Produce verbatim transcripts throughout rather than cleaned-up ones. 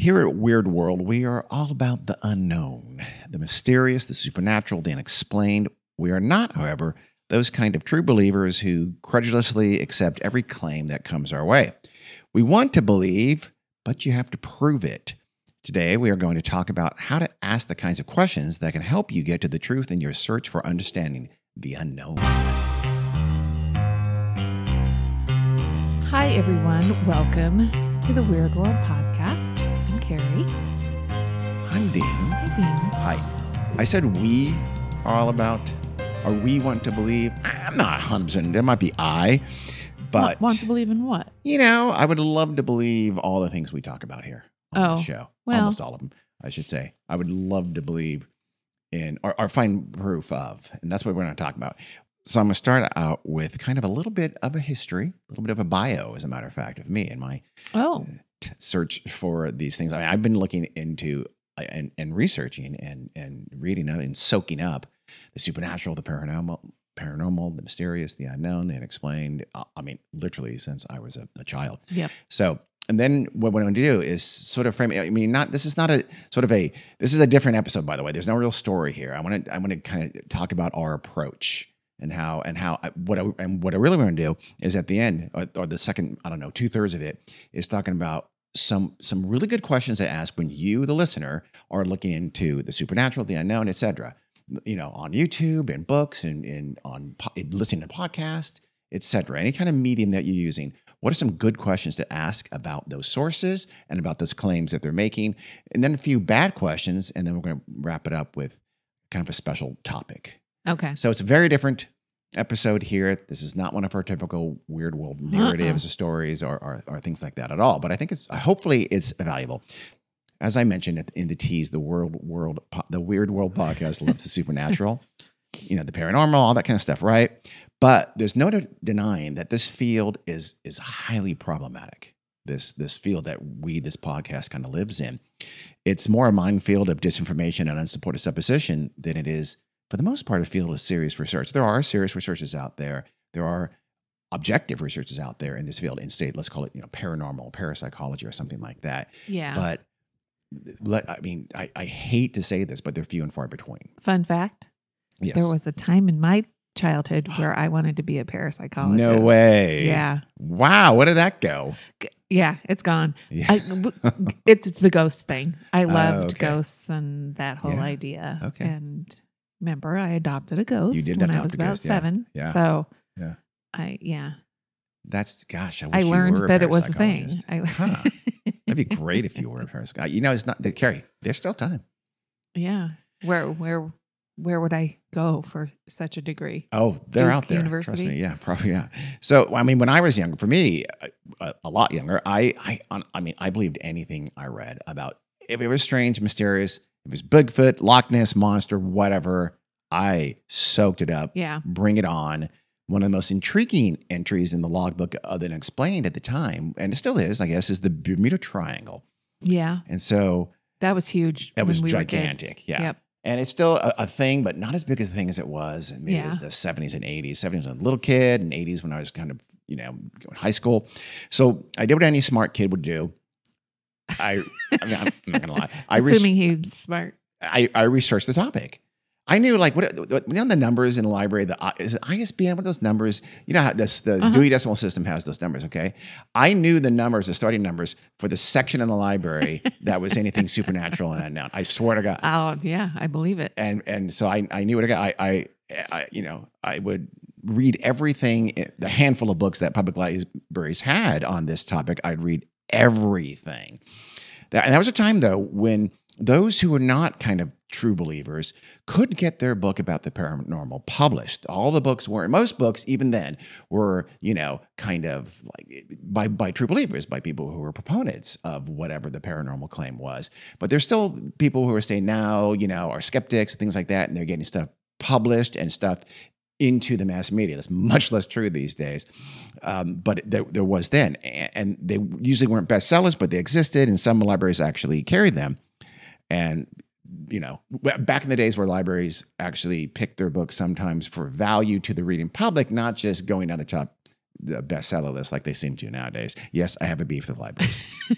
Here at Weird World, we are all about the unknown, the mysterious, the supernatural, the unexplained. We are not, however, those kind of true believers who credulously accept every claim that comes our way. We want to believe, but you have to prove it. Today, we are going to talk about how to ask the kinds of questions that can help you get to the truth in your search for understanding the unknown. Hi, everyone. Welcome to the Weird World Podcast. I'm Carrie. I'm Dean. Hi, Dean. Hi. I said we are all about, or we want to believe. I'm not one hundred percent. There might be I, but. Want, want to believe in what? You know, I would love to believe all the things we talk about here on Oh, the show. well. Almost all of them, I should say. I would love to believe in, or, or find proof of. And that's what we're going to talk about. So I'm going to start out with kind of a little bit of a history, a little bit of a bio, as a matter of fact, of me and my Oh, t- search for these things. I mean, I've been looking into uh, and, and researching and, and reading up and soaking up the supernatural, the paranormal, paranormal, the mysterious, the unknown, the unexplained. Uh, I mean, literally since I was a, a child. yep. So, and then what we're going to do is sort of frame it. I mean, not this is not a sort of a this is a different episode, by the way. There's no real story here. I want to I want to kind of talk about our approach. And how and how I, what I, and what I really want to do is at the end or, or the second I don't know two thirds of it is talking about some some really good questions to ask when you the listener are looking into the supernatural, the unknown, et cetera. You know, on YouTube and books and, and on po- listening to podcasts, et cetera. Any kind of medium that you're using. What are some good questions to ask about those sources and about those claims that they're making, and then a few bad questions, and then we're going to wrap it up with kind of a special topic. Okay. So it's a very different episode here. This is not one of our typical Weird World narratives Uh-uh. or stories or, or, or things like that at all. But I think it's hopefully it's valuable. As I mentioned in the tease, the World World the Weird World podcast loves the supernatural, you know, the paranormal, all that kind of stuff, right? But there's no de- denying that this field is is highly problematic. This this field that we this podcast kind of lives in, it's more a minefield of disinformation and unsupported supposition than it is, for the most part, a field of serious research. There are serious researchers out there. There are objective researchers out there in this field, in state, let's call it, you know, paranormal, parapsychology, or something like that. Yeah. But let, I mean, I, I hate to say this, but they're few and far between. Fun fact. Yes. There was a time in my childhood where I wanted to be a parapsychologist. No way. Yeah. Wow. Where did that go? G- Yeah, it's gone. Yeah. I, w- it's the ghost thing. I loved okay. ghosts and that whole Yeah. idea. Okay. And remember, I adopted a ghost You did when I adopt was a about ghost, yeah. seven. Yeah. So Yeah. I, yeah, That's, gosh, I wish I you learned were a that it was a thing. parapsychologist. I, Huh. That'd be great if you were a parapsychologist. You know, it's not, the, Carrie, there's still time. Yeah. Where where where would I go for such a degree? Oh, they're Duke out there. University? Trust me. Yeah, probably. Yeah. So, I mean, when I was younger, for me, a, a lot younger, I, I, I mean, I believed anything I read about. If it was strange, mysterious, if it was Bigfoot, Loch Ness monster, whatever, I soaked it up. Yeah. Bring it on. One of the most intriguing entries in the logbook, other than explained at the time, and it still is, I guess, is the Bermuda Triangle. Yeah. And so That was huge. that when was we were kids. gigantic. Yeah. Yep. And it's still a, a thing, but not as big a thing as it was in maybe Yeah. the seventies and eighties. seventies when I was a little kid, and eighties when I was kind of, you know, going to high school. So I did what any smart kid would do. I, I mean, I'm not going to lie. I, res- Assuming he's smart. I, I researched the topic. I knew, like, what, what you know, the numbers in the library, the is it I S B N, what are those numbers? You know how this, the Uh-huh. Dewey Decimal System has those numbers, okay? I knew the numbers, the starting numbers for the section in the library that was anything supernatural and unknown. I swear to God. Oh, yeah. I believe it. and and so I, I knew what I got. I, I, I you know I would read everything, the handful of books that public libraries had on this topic. I'd read everything. That, and that was a time though when those who were not kind of true believers could get their book about the paranormal published. All the books weren't. Most books, even then, were, you know, kind of like by by true believers, by people who were proponents of whatever the paranormal claim was. But there's still people who are saying now, you know, are skeptics and things like that, and they're getting stuff published and stuff into the mass media. That's much less true these days. Um, but there, there was then. And they usually weren't bestsellers, but they existed, and some libraries actually carried them. And, you know, back in the days where libraries actually picked their books sometimes for value to the reading public, not just going down the top the bestseller list like they seem to nowadays. Yes, I have a beef with libraries.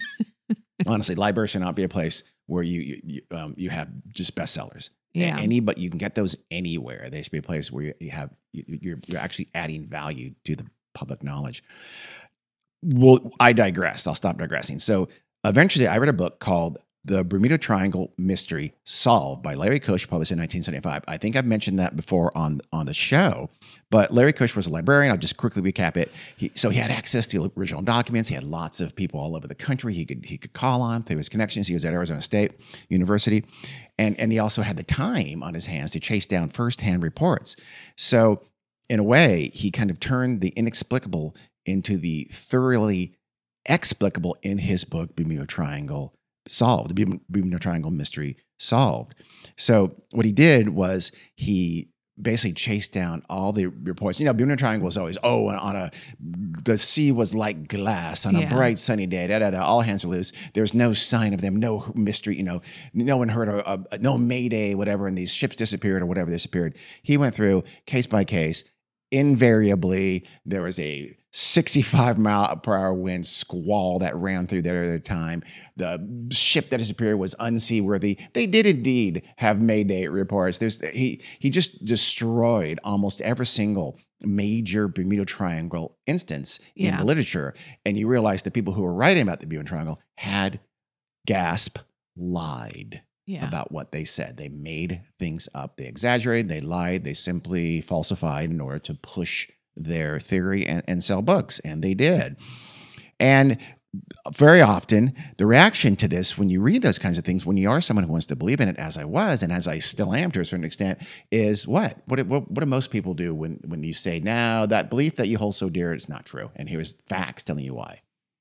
Honestly, library should not be a place where you you, you, um, you have just bestsellers. Yeah. Any, but you can get those anywhere. They should be a place where you, you have you, you're you're actually adding value to the public knowledge. Well, I digress. I'll stop digressing. So eventually, I read a book called The Bermuda Triangle Mystery Solved by Larry Kush, published in nineteen seventy-five. I think I've mentioned that before on, on the show, but Larry Kush was a librarian. I'll just quickly recap it. He, so he had access to original documents. He had lots of people all over the country he could he could call on through his connections. He was at Arizona State University. And, and he also had the time on his hands to chase down firsthand reports. So in a way, he kind of turned the inexplicable into the thoroughly explicable in his book, Bermuda Triangle Solved, the Bermuda Triangle Mystery Solved. So what he did was he basically chased down all the reports. You know, Bermuda Triangle was always, oh, on a, the sea was like glass on a Yeah. bright sunny day, da, da, da, all hands were loose. There's no sign of them, no mystery, you know, no one heard a, a no Mayday, whatever, and these ships disappeared or whatever disappeared. He went through case by case. Invariably, there was a sixty-five mile per hour wind squall that ran through there at the time. The ship that disappeared was unseaworthy. They did indeed have Mayday reports. There's he he just destroyed almost every single major Bermuda Triangle instance in Yeah. the literature. And you realize the people who were writing about the Bermuda Triangle had, gasp, lied. Yeah. About what they said. They made things up. They exaggerated, they lied, they simply falsified in order to push their theory and, and sell books. And they did. And very often, the reaction to this, when you read those kinds of things, when you are someone who wants to believe in it, as I was, and as I still am to a certain extent, is what? What, what, what do most people do when, when you say, no, that belief that you hold so dear is not true? And here's facts telling you why.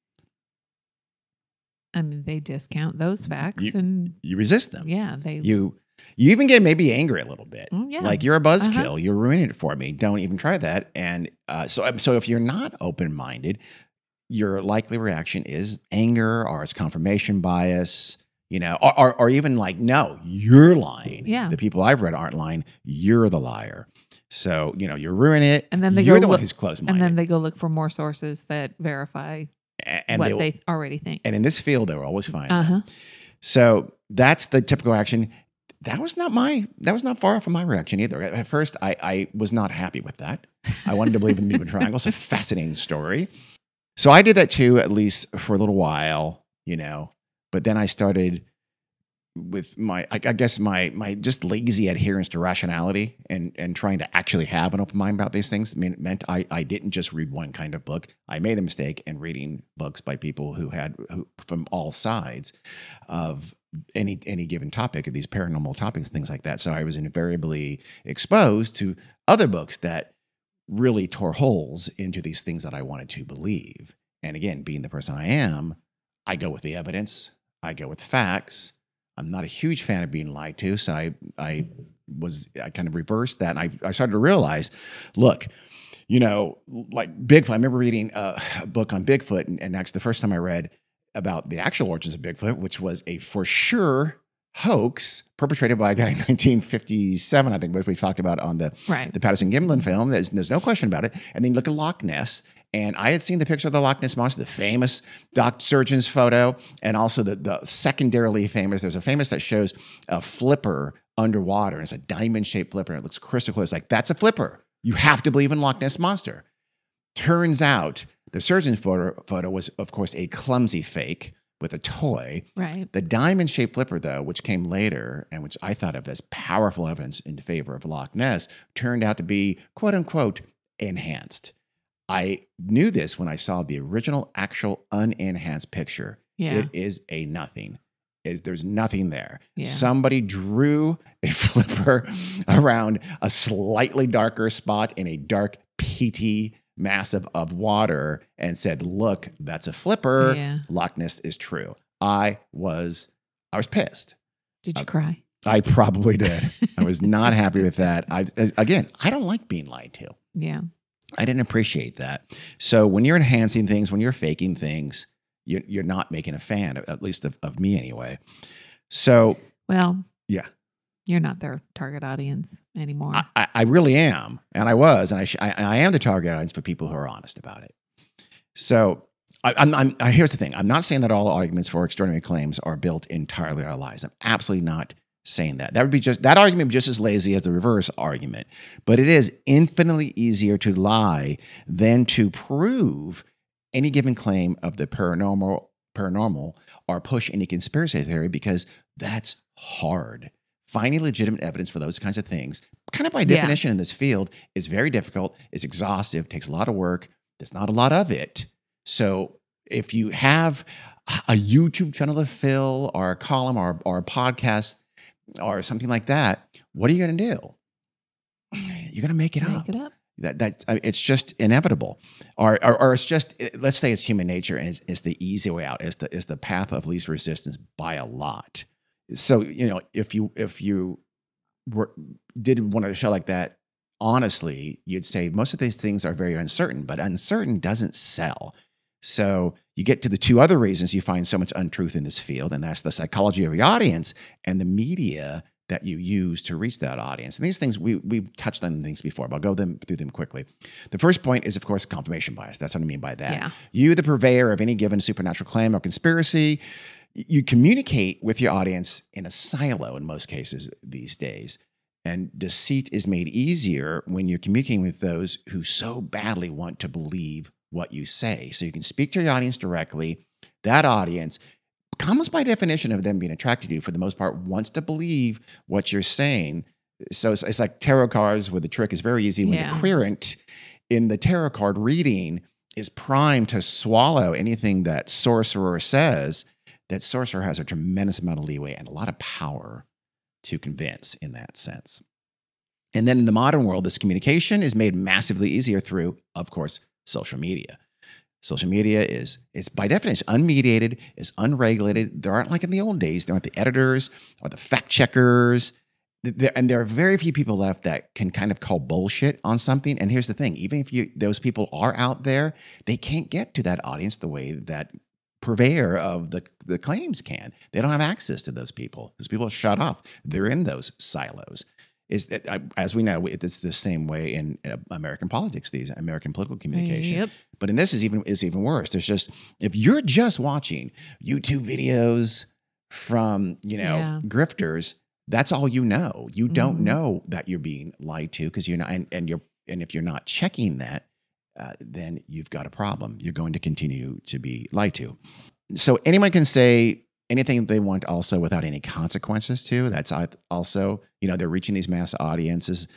I mean, they discount those facts You- and You resist them. yeah, they You you even get maybe angry a little bit. Oh, yeah. Like, you're a buzzkill. Uh-huh. You're ruining it for me. Don't even try that. And uh, so, so if you're not open-minded, your likely reaction is anger, or it's confirmation bias, you know, or, or, or even like, no, you're lying. Yeah. The people I've read aren't lying. You're the liar. So, you know, you're ruining it. And then they you're go the one look- who's and closed-minded. then they go look for more sources that verify A- and what they, they already think. and in this field, they will always find Uh that. huh. So that's the typical action. That was not my, that was not far from my reaction either. At at first, I, I was not happy with that. I wanted to believe in the Bermuda Triangle. It's a fascinating story. So I did that too, at least for a little while, you know, but then I started with my, I, I guess my, my just lazy adherence to rationality and, and trying to actually have an open mind about these things mean, meant I, I didn't just read one kind of book. I made the mistake in reading books by people who had, who, from all sides of any, any given topic, of these paranormal topics, things like that. So I was invariably exposed to other books that really tore holes into these things that I wanted to believe. And again, being the person I am, I go with the evidence. I go with facts. I'm not a huge fan of being lied to, so I I was I kind of reversed that, and I, I started to realize, look, you know, like Bigfoot. I remember reading a, a book on Bigfoot, and, and actually the first time I read about the actual origins of Bigfoot, which was a for sure hoax perpetrated by a guy in nineteen fifty-seven, I think, which we talked about on the Right. the Patterson Gimlin film. There's, there's no question about it. And then you look at Loch Ness, and I had seen the picture of the Loch Ness monster, the famous Doc Surgeon's photo, and also the, the secondarily famous. There's a famous that shows a flipper underwater, and it's a diamond-shaped flipper, and it looks crystal clear. It's like, that's a flipper. You have to believe in Loch Ness monster. Turns out the surgeon's photo, photo was, of course, a clumsy fake with a toy. Right. The diamond-shaped flipper, though, which came later and which I thought of as powerful evidence in favor of Loch Ness, turned out to be, quote-unquote, enhanced. I knew this when I saw the original, actual, unenhanced picture. Yeah. It is a nothing. Is There's nothing there. Yeah. Somebody drew a flipper around a slightly darker spot in a dark, peaty mass of, of water and said, look, that's a flipper. Yeah. Loch Ness is true. I was, I was pissed. Did you Uh, cry? I probably did. I was not happy with that. I, again, I don't like being lied to. Yeah. I didn't appreciate that. So when you're enhancing things, when you're faking things, you're, you're not making a fan, at least of, of me anyway. So Well, yeah, you're not their target audience anymore. I, I, I really am. And I was, and I, sh- I, I am the target audience for people who are honest about it. So I, I'm, I'm, I, here's the thing. I'm not saying that all arguments for extraordinary claims are built entirely on lies. I'm absolutely not saying that. That would be just that argument would be just as lazy as the reverse argument. But it is infinitely easier to lie than to prove any given claim of the paranormal, paranormal, or push any conspiracy theory, because that's hard. Finding legitimate evidence for those kinds of things, kind of by definition yeah. in this field, is very difficult. It's exhaustive. Takes a lot of work. There's not a lot of it. So if you have a YouTube channel to fill, or a column, or, or a podcast, or something like that, what are you going to do? You're going to make it make up. It up. That that's it's just inevitable, or, or or it's just let's say it's human nature, and it's, it's the easy way out. It's the is the path of least resistance by a lot. So you know if you if you were did want a show like that, honestly, you'd say most of these things are very uncertain, but uncertain doesn't sell. So you get to the two other reasons you find so much untruth in this field, and that's the psychology of your audience and the media that you use to reach that audience. And these things, we, we've touched on things before, but I'll go them through them quickly. The first point is, of course, confirmation bias. That's what I mean by that. Yeah. You, the purveyor of any given supernatural claim or conspiracy, you communicate with your audience in a silo in most cases these days. And deceit is made easier when you're communicating with those who so badly want to believe what you say. So you can speak to your audience directly. That audience, almost by definition of them being attracted to you, for the most part, wants to believe what you're saying. So it's, it's like tarot cards, where the trick is very easy. When yeah. the querent in the tarot card reading is primed to swallow anything that sorcerer says, that sorcerer has a tremendous amount of leeway and a lot of power to convince in that sense. And then in the modern world, this communication is made massively easier through, of course, social media. Social media is, is by definition unmediated, is unregulated. There aren't, like in the old days, there aren't the editors or the fact checkers. There, and there are very few people left that can kind of call bullshit on something. And here's the thing, even if you those people are out there, they can't get to that audience the way that purveyor of the, the claims can. They don't have access to those people. Those people are shut off. They're in those silos. Is that, as we know, it's the same way in American politics, these American political communication. Yep. But in this is even is even worse. There's just, if you're just watching YouTube videos from, you know, yeah. grifters, that's all you know. You don't mm-hmm. know that you're being lied to, because you're not, and, and you're and if you're not checking that, uh, then you've got a problem. You're going to continue to be lied to. So anyone can say anything they want, also without any consequences too. That's also, you know, they're reaching these mass audiences,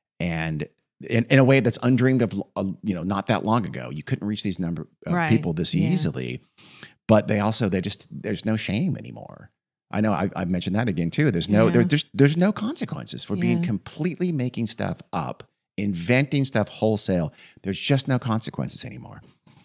and in, in a way that's undreamed of, uh, you know, not that long ago. You couldn't reach these number of right. people this yeah. easily, but they also, they just, there's no shame anymore. I know I, I've mentioned that again too. There's no, yeah. there's, there's, there's no consequences for yeah. being completely making stuff up, inventing stuff wholesale. There's just no consequences anymore.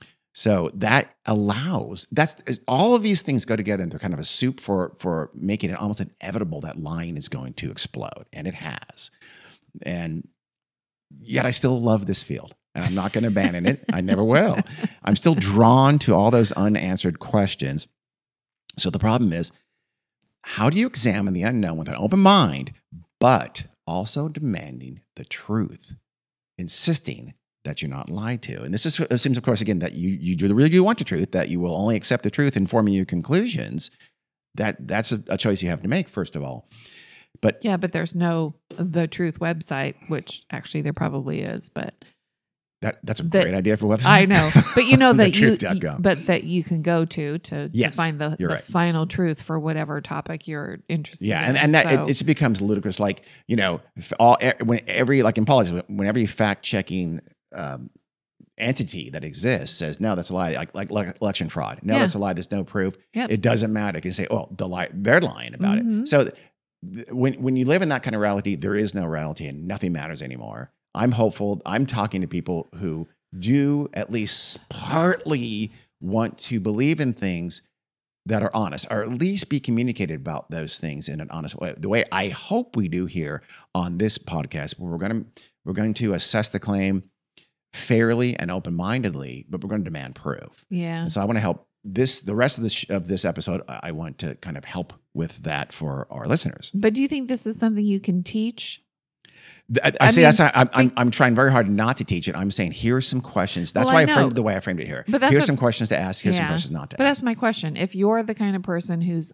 So that allows, that's all of these things go together, and they're kind of a soup for for making it almost inevitable that lying is going to explode, and it has. And yet I still love this field, and I'm not going to abandon it. I never will. I'm still drawn to all those unanswered questions. So the problem is, how do you examine the unknown with an open mind, but also demanding the truth, insisting that you're not lied to? And this is, it seems, of course, again, that you you do really do want the truth, that you will only accept the truth in forming your conclusions. That that's a, a choice you have to make, first of all. But yeah, but there's no The Truth website, which actually there probably is, but that that's a that, great idea for a website. I know, but you know that you, you, but that you can go to to, yes, to find the, the right. final truth for whatever topic you're interested yeah, in. and and that so, it, it becomes ludicrous. Like, you know, all when every like in politics, when every fact checking um, entity that exists says, no, that's a lie, like like, like election fraud. No, yeah. that's a lie. There's no proof. Yep. It doesn't matter. You can say, oh, the lie, they're lying about mm-hmm. it. So th- when when you live in that kind of reality, there is no reality, and nothing matters anymore. I'm hopeful. I'm talking to people who do at least partly want to believe in things that are honest, or at least be communicated about those things in an honest way. The way I hope we do here on this podcast, where we're going to we're going to assess the claim fairly and open-mindedly, but we're going to demand proof. Yeah. And so I want to help this, the rest of this of this episode. I want to kind of help with that for our listeners. But do you think this is something you can teach? I, I, I say mean, that's not, I'm, I'm I'm trying very hard not to teach it. I'm saying here's some questions. That's Well, why I I, know. framed it the way I framed it here. But that's Here's what- some questions to ask. Here's some Yeah. questions not to But ask. that's my question. If you're the kind of person who's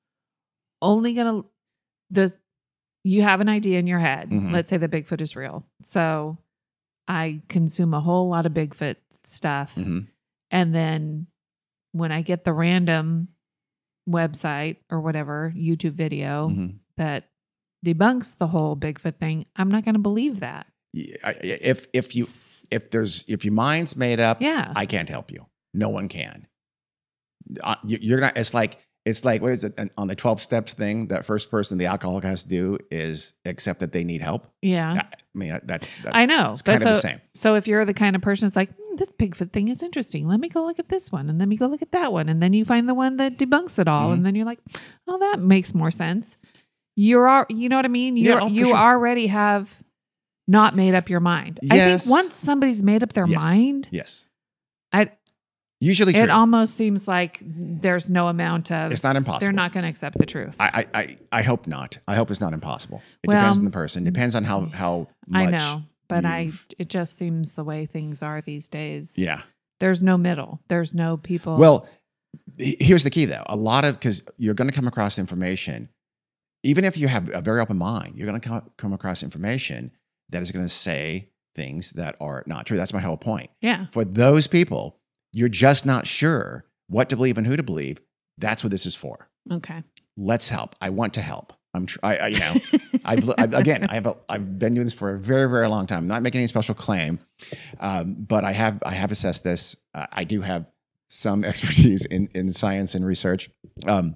only gonna the you have an idea in your head. Mhm. Let's say that Bigfoot is real. So I consume a whole lot of Bigfoot stuff. Mhm. And then when I get the random website or whatever YouTube video Mhm. that debunks the whole Bigfoot thing, I'm not going to believe that. Yeah, I- If if you S- if there's if your mind's made up, yeah. I can't help you. No one can. Uh, you- You're not. It's like it's like what is it on the twelve steps thing? That first person the alcoholic has to do is accept that they need help. yeah. I mean, that's, that's I know. It's But kind of the so- same. So if you're the kind of person that's like, hmm, this Bigfoot thing is interesting. Let me go look at this one. And let me go look at that one. And then you find the one that debunks it all. Mhm. And then you're like, oh, that makes more sense. You're, al- you know what I mean? Yeah, You're, oh, for you sure. already have not made up your mind. I Yes. think once somebody's made up their Yes. mind, Yes. I, Usually true. it almost seems like there's no amount of, It's not impossible. they're not going to accept the truth. I, I, I, I hope not. I hope it's not impossible. It Well, depends on the person. Depends on how how much. I know. But I, you've- it just seems the way things are these days. Yeah. There's no middle. There's no people. Well, h- here's the key though. A lot of because you're going to come across information, even if you have a very open mind, you're going to come, come across information that is going to say things that are not true. That's my whole point. yeah. For those people, you're just not sure what to believe and who to believe. That's what this is for. Okay. Let's help. I want to help. I'm, tr- I, I you know, I've, I've again, I've, I've been doing this for a very, very long time. I'm not making any special claim, um, but I have, I have assessed this. Uh, I do have some expertise in, in science and research. Um,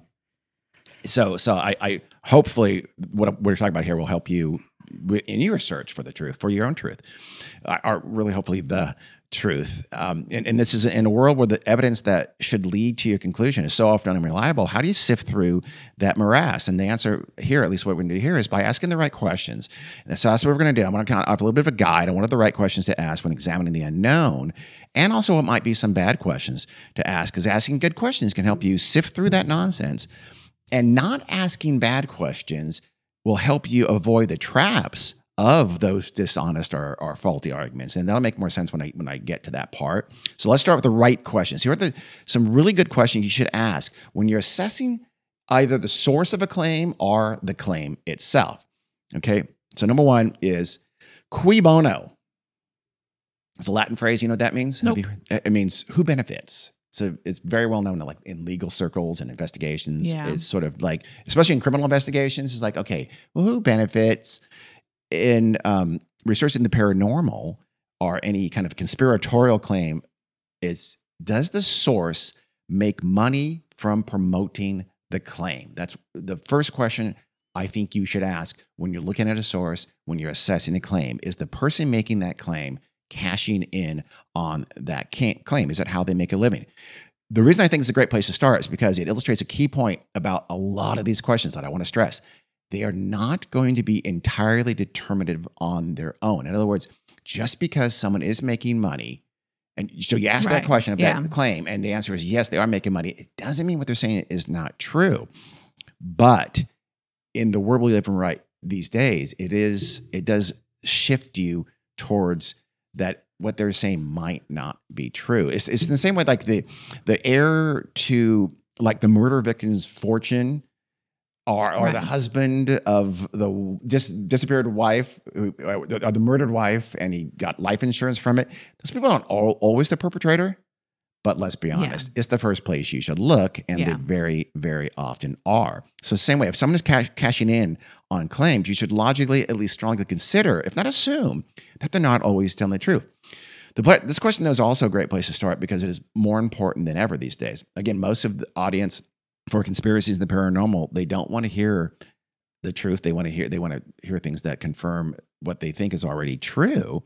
so, so I, I hopefully what we're talking about here will help you in your search for the truth, for your own truth, uh, or really hopefully the truth. Um, and, and this is in a world where the evidence that should lead to your conclusion is so often unreliable. How do you sift through that morass? And the answer here, at least what we need to hear, is by asking the right questions. And so that's what we're going to do. I'm going to kind of offer a little bit of a guide on what are the right questions to ask when examining the unknown, and also what might be some bad questions to ask, because asking good questions can help you sift through that nonsense. And not asking bad questions will help you avoid the traps of those dishonest or, or faulty arguments. And that'll make more sense when I when I get to that part. So let's start with the right questions. Here are the, some really good questions you should ask when you're assessing either the source of a claim or the claim itself. Okay, so number one is cui bono. It's a Latin phrase. You know what that means? Nope. Have you- it means who benefits. So it's very well known, like in legal circles and investigations. Yeah. It's sort of like, especially in criminal investigations, it's like, okay, well, who benefits? In um, research in the paranormal or any kind of conspiratorial claim, is does the source make money from promoting the claim? That's the first question I think you should ask when you're looking at a source, when you're assessing a claim. Is the person making that claim cashing in on that ca- claim? Is that how they make a living? The reason I think it's a great place to start is because it illustrates a key point about a lot of these questions that I want to stress. They are not going to be entirely determinative on their own. In other words, just because someone is making money, and so you ask Right. that question of Yeah. that claim, and the answer is yes, they are making money, it doesn't mean what they're saying is not true. But in the world we live in right these days, it is it does shift you towards that what they're saying might not be true. It's, it's in the same way like the the heir to like the murder victim's fortune, or or the Right. husband of the dis, disappeared wife, who, or the, or the murdered wife, and he got life insurance from it. Those people aren't all, always the perpetrator, but let's be honest, it's the first place you should look, and they Yeah. very, very often are. So same way, if someone is cash, cashing in on claims, you should logically, at least strongly consider, if not assume, that they're not always telling the truth. The, pla- this question though is also a great place to start because it is more important than ever these days. Again, most of the audience for conspiracies and the paranormal, they don't want to hear the truth. They want to hear they want to hear things that confirm what they think is already true.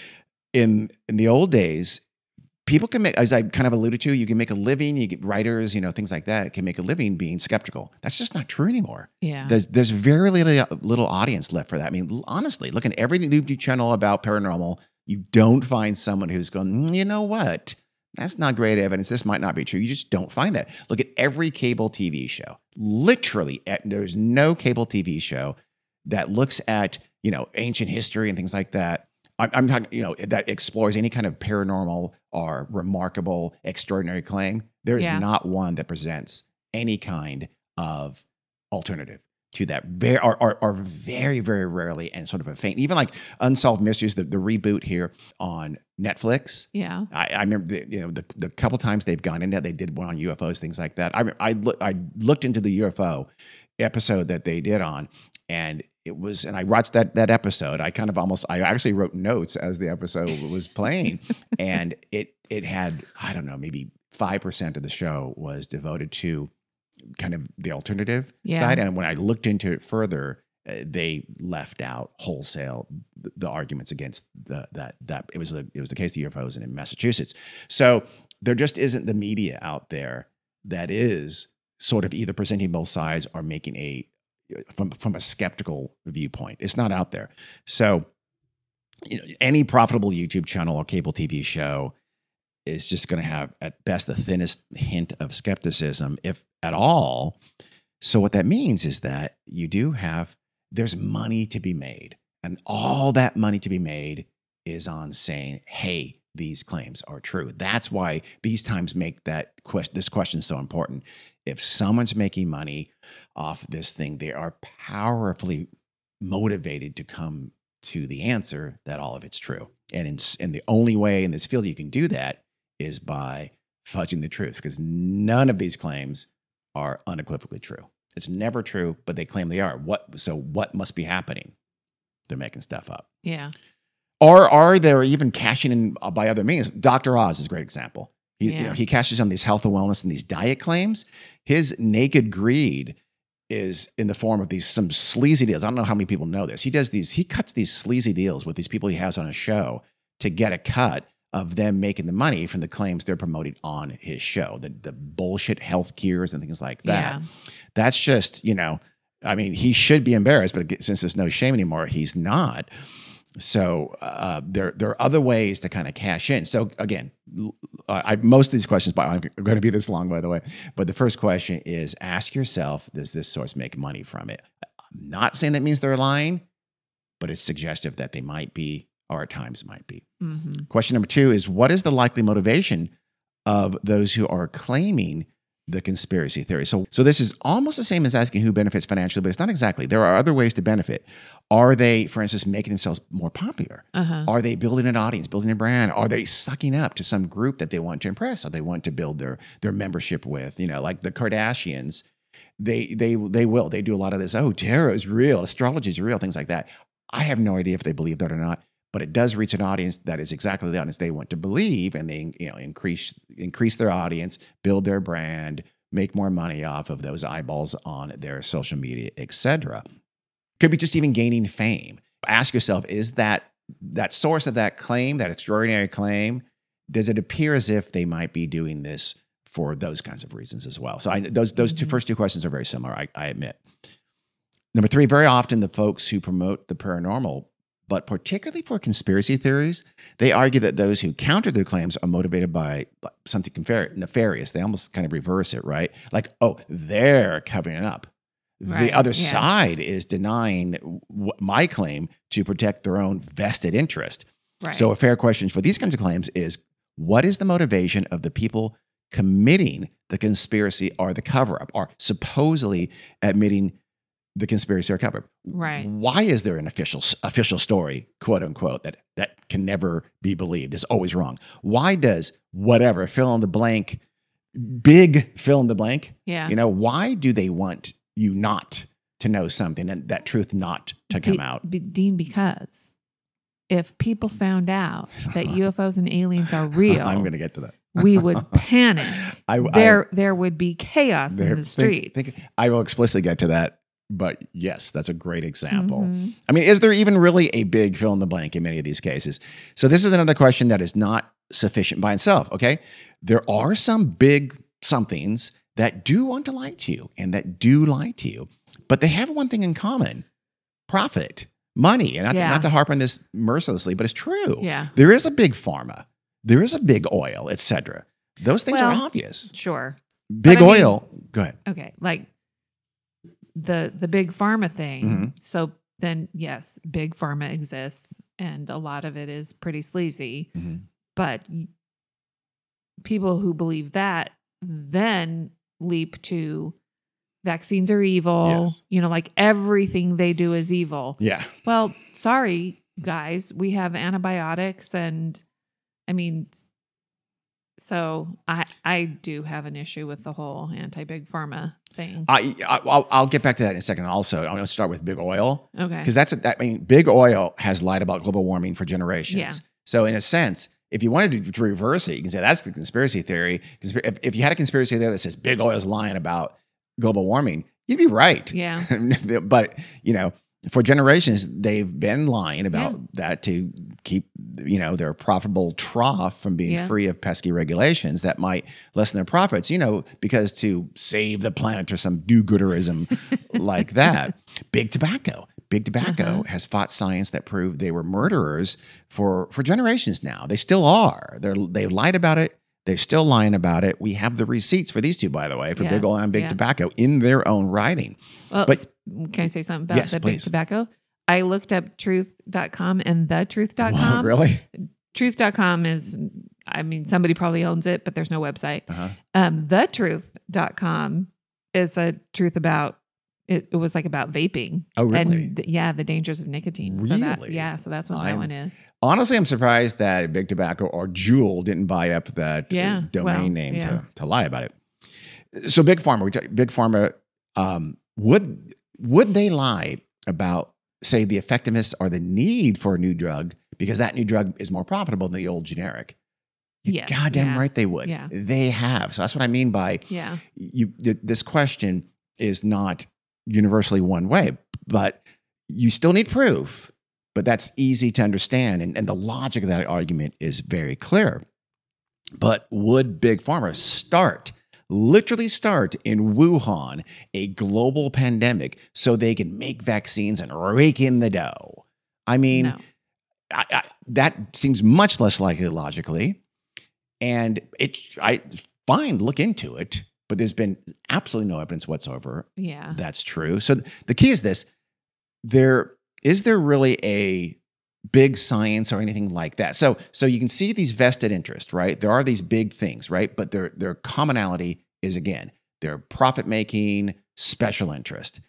In in the old days, people can make, as I kind of alluded to, you can make a living. You get writers, you know, things like that can make a living being skeptical. That's just not true anymore. Yeah. There's there's very little little audience left for that. I mean, honestly, look at every YouTube channel about paranormal. You don't find someone who's going, "Mm, you know what? That's not great evidence. This might not be true." You just don't find that. Look at every cable T V show. Literally, at, there's no cable T V show that looks at, you know, ancient history and things like that. I'm, I'm talking, you know, that explores any kind of paranormal or remarkable, extraordinary claim. There is Yeah. not one that presents any kind of alternative to that. Very, or, or, or very, very rarely, and sort of a faint, even like Unsolved Mysteries, the, the reboot here on Netflix. Yeah. I, I remember, the, you know, the, the couple times they've gone into it, they did one on U F Os, things like that. I I, look, I looked into the U F O episode that they did on, and it was, and I watched that that episode. I kind of almost, I actually wrote notes as the episode was playing, and it it had, I don't know, maybe five percent of the show was devoted to kind of the alternative Yeah. side. And when I looked into it further, uh, they left out wholesale the, the arguments against the, that that it was the it was the case of U F Os in Massachusetts. So there just isn't the media out there that is sort of either presenting both sides or making a from from a skeptical viewpoint. It's not out there. So, you know, any profitable YouTube channel or cable T V show is just going to have at best the thinnest hint of skepticism, if at all. So what that means is that you do have, there's money to be made, and all that money to be made is on saying, hey, these claims are true. That's why these times make that question, this question so important. If someone's making money off this thing, they are powerfully motivated to come to the answer that all of it's true. And in, and the only way in this field you can do that is by fudging the truth, because none of these claims are unequivocally true. It's never true, but they claim they are. What? So what must be happening? They're making stuff up. Yeah. Or are they even cashing in by other means? Doctor Oz is a great example. He, Yeah. you know, he cashes on these health and wellness and these diet claims. His naked greed is in the form of these some sleazy deals. I don't know how many people know this. He does these, he cuts these sleazy deals with these people he has on a show to get a cut of them making the money from the claims they're promoting on his show, the, the bullshit health cures and things like that. Yeah. That's just, you know, I mean, he should be embarrassed, but since there's no shame anymore, he's not. So uh, there, there are other ways to kind of cash in. So again, I, most of these questions are going to be this long, by the way. But the first question is, ask yourself, does this source make money from it? I'm not saying that means they're lying, but it's suggestive that they might be, or at times might be. Mm-hmm. Question number two is, what is the likely motivation of those who are claiming the conspiracy theory? So, so this is almost the same as asking who benefits financially, but it's not exactly. There are other ways to benefit. Are they, for instance, making themselves more popular? Uh-huh. Are they building an audience, building a brand? Are they sucking up to some group that they want to impress, or they want to build their their membership with? You know, like the Kardashians, they they they will. They do a lot of this. Oh, tarot is real, astrology is real, things like that. I have no idea if they believe that or not, but it does reach an audience that is exactly the audience they want to believe, and they, you know, increase increase their audience, build their brand, make more money off of those eyeballs on their social media, et cetera. Could be just even gaining fame. Ask yourself, is that that source of that claim, that extraordinary claim, does it appear as if they might be doing this for those kinds of reasons as well? So I, those those two, first two questions are very similar, I, I admit. Number three, very often the folks who promote the paranormal, but particularly for conspiracy theories, they argue that those who counter their claims are motivated by something nefarious. They almost kind of reverse it, right? Like, oh, they're covering it up. Right, The other yeah. side is denying w- my claim to protect their own vested interest. Right. So a fair question for these kinds of claims is, what is the motivation of the people committing the conspiracy or the cover-up, or supposedly admitting the conspiracy or cover-up? Right. Why is there an official official story, quote unquote, that, that can never be believed, is always wrong? Why does whatever, fill in the blank, big fill in the blank, Yeah. you know, why do they want you not to know something and that truth not to come Be- out? be- Dean, because if people found out that U F Os and aliens are real, I'm going to get to that. we would panic. I, there, I, there would be chaos there- in the think- streets. think- I will explicitly get to that, but yes, that's a great example. Mhm. I mean, is there even really a big fill in the blank in many of these cases? So this is another question that is not sufficient by itself, okay? There are some big somethings that do want to lie to you and that do lie to you, but they have one thing in common: profit, money. And not, Yeah. to, not to harp on this mercilessly, but it's true. Yeah. There is a big pharma. There is a big oil, et cetera. Those things Well, are obvious. Sure. Big I mean- oil. Go ahead. Okay. Like the the big pharma thing. Mhm. So then yes, big pharma exists, and a lot of it is pretty sleazy. Mm-hmm. But people who believe that then leap to vaccines are evil. Yes. You know, like everything they do is evil. Yeah. Well, sorry, guys, we have antibiotics, and I mean, so I I do have an issue with the whole anti-big pharma thing. I, I I'll, I'll get back to that in a second. Also, I'm going to start with big oil. Okay. Because that's a, I mean, big oil has lied about global warming for generations. Yeah. So in a sense, if you wanted to, to reverse it, you can say that's the conspiracy theory. If, if you had a conspiracy theory that says big oil is lying about global warming, you'd be right. Yeah. But, you know, for generations, they've been lying about Yeah. that to keep, you know, their profitable trough from being Yeah. free of pesky regulations that might lessen their profits, you know, because to save the planet or some do-gooderism like that. Big tobacco. Big tobacco Uh-huh. has fought science that proved they were murderers for, for generations now. They still are. They're, they've lied about it. They're still lying about it. We have the receipts for these two, by the way, for Yes, big oil and big yeah. tobacco in their own writing. Well, But- s- can I say something about Yes, the please. big tobacco? I looked up truth dot com and the truth dot com. Really? truth dot com is, I mean, somebody probably owns it, but there's no website. Uh-huh. Um, the truth dot com is a truth about, it, it was like about vaping. Oh, really? And th- yeah, the dangers of nicotine. So that, Really? yeah, so that's what that I'm- one is. Honestly, I'm surprised that Big Tobacco or Juul didn't buy up that uh, Yeah, domain well, name yeah. to, to lie about it. So Big Pharma, we talk, Big Pharma, um, would would they lie about, say, the effectiveness or the need for a new drug because that new drug is more profitable than the old generic? You're Yes, goddamn yeah, right they would. yeah. They have. So that's what I mean by Yeah. you. th- This question is not universally one way, but you still need proof. But that's easy to understand, and, and the logic of that argument is very clear. But would Big Pharma start, literally start in Wuhan, a global pandemic, so they can make vaccines and rake in the dough? I mean, No. I, I, that seems much less likely logically. And it, I fine, look into it, but there's been absolutely no evidence whatsoever Yeah. that's true. So the key is this: there is there really a big science or anything like that? So so you can see these vested interests, right? There are these big things, right? But their their commonality is, again, their profit making special interest.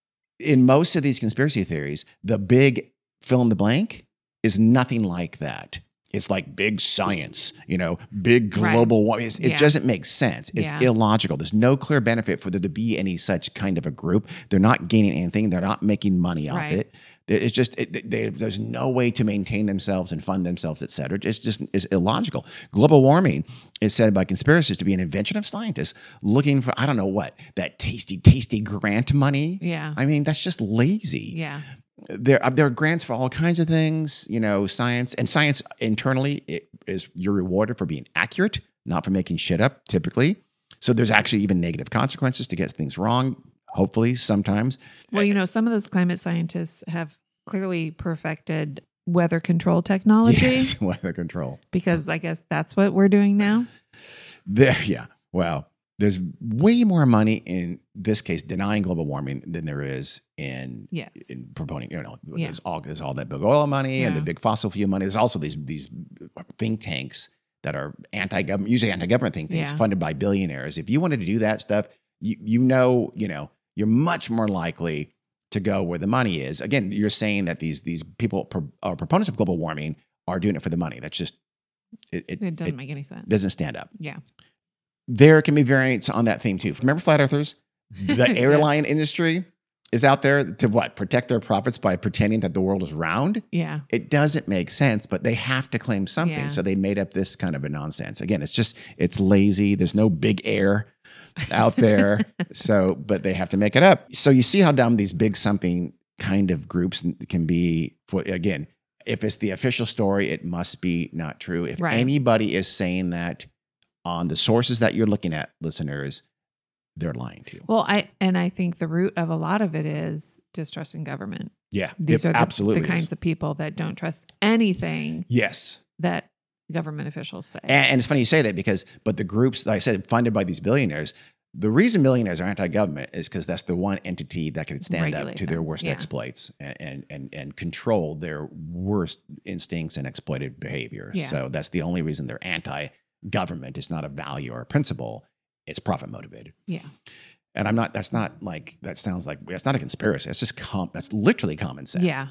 In most of these conspiracy theories, the big fill in the blank is nothing like that. It's like big science, you know, big Right. global warming. It's- It Yeah. doesn't make sense. It's Yeah. illogical. There's no clear benefit for there to be any such kind of a group. They're not gaining anything. They're not making money off Right. it. It's just, it, they, there's no way to maintain themselves and fund themselves, et cetera. It's just it's illogical. Global warming is said by conspiracists to be an invention of scientists looking for, I don't know what, that tasty, tasty grant money. Yeah. I mean, that's just lazy. Yeah. There, uh, there are grants for all kinds of things, you know, science and science internally it is you're rewarded for being accurate, not for making shit up typically. So there's actually even negative consequences to get things wrong. Hopefully sometimes. Well, you know, some of those climate scientists have clearly perfected weather control technology Yes, weather control. because I guess that's what we're doing now. There, yeah. Well, there's way more money in this case denying global warming than there is in Yes. in proponing. You know, Yeah. there's all there's all that big oil money and the Yeah. big fossil fuel money. There's also these these think tanks that are anti-government, usually anti-government think tanks Yeah. funded by billionaires. If you wanted to do that stuff, you you know, you know, you're much more likely to go where the money is. Again, you're saying that these these people pro, are proponents of global warming are doing it for the money. That's just it. It, It doesn't it make any sense. doesn't stand up. Yeah. There can be variants on that theme too. Remember flat earthers? The Yes. airline industry is out there to what? Protect their profits by pretending that the world is round? Yeah. It doesn't make sense, but they have to claim something. Yeah. So they made up this kind of a nonsense. Again, it's just, it's lazy. There's no big air out there. So, but they have to make it up. So you see how dumb these big something kind of groups can be. For, again, if it's the official story, it must be not true. If Right. anybody is saying that on the sources that you're looking at, listeners, they're lying to you. Well, I and I think the root of a lot of it is distrust in government. Yeah, These it are the, absolutely the kinds is. of people that don't trust anything Yes. that government officials say. And, and it's funny you say that because, but the groups, like I said, funded by these billionaires, The reason millionaires are anti-government is because that's the one entity that can stand Regulate up to their them. worst Yeah. exploits and, and and and control their worst instincts and exploited behavior. Yeah. So that's the only reason they're anti-government. It's not a value or a principle. It's profit motivated. Yeah. And I'm not. That's not like that. Sounds like that's not a conspiracy. It's just com. That's literally common sense. Yeah.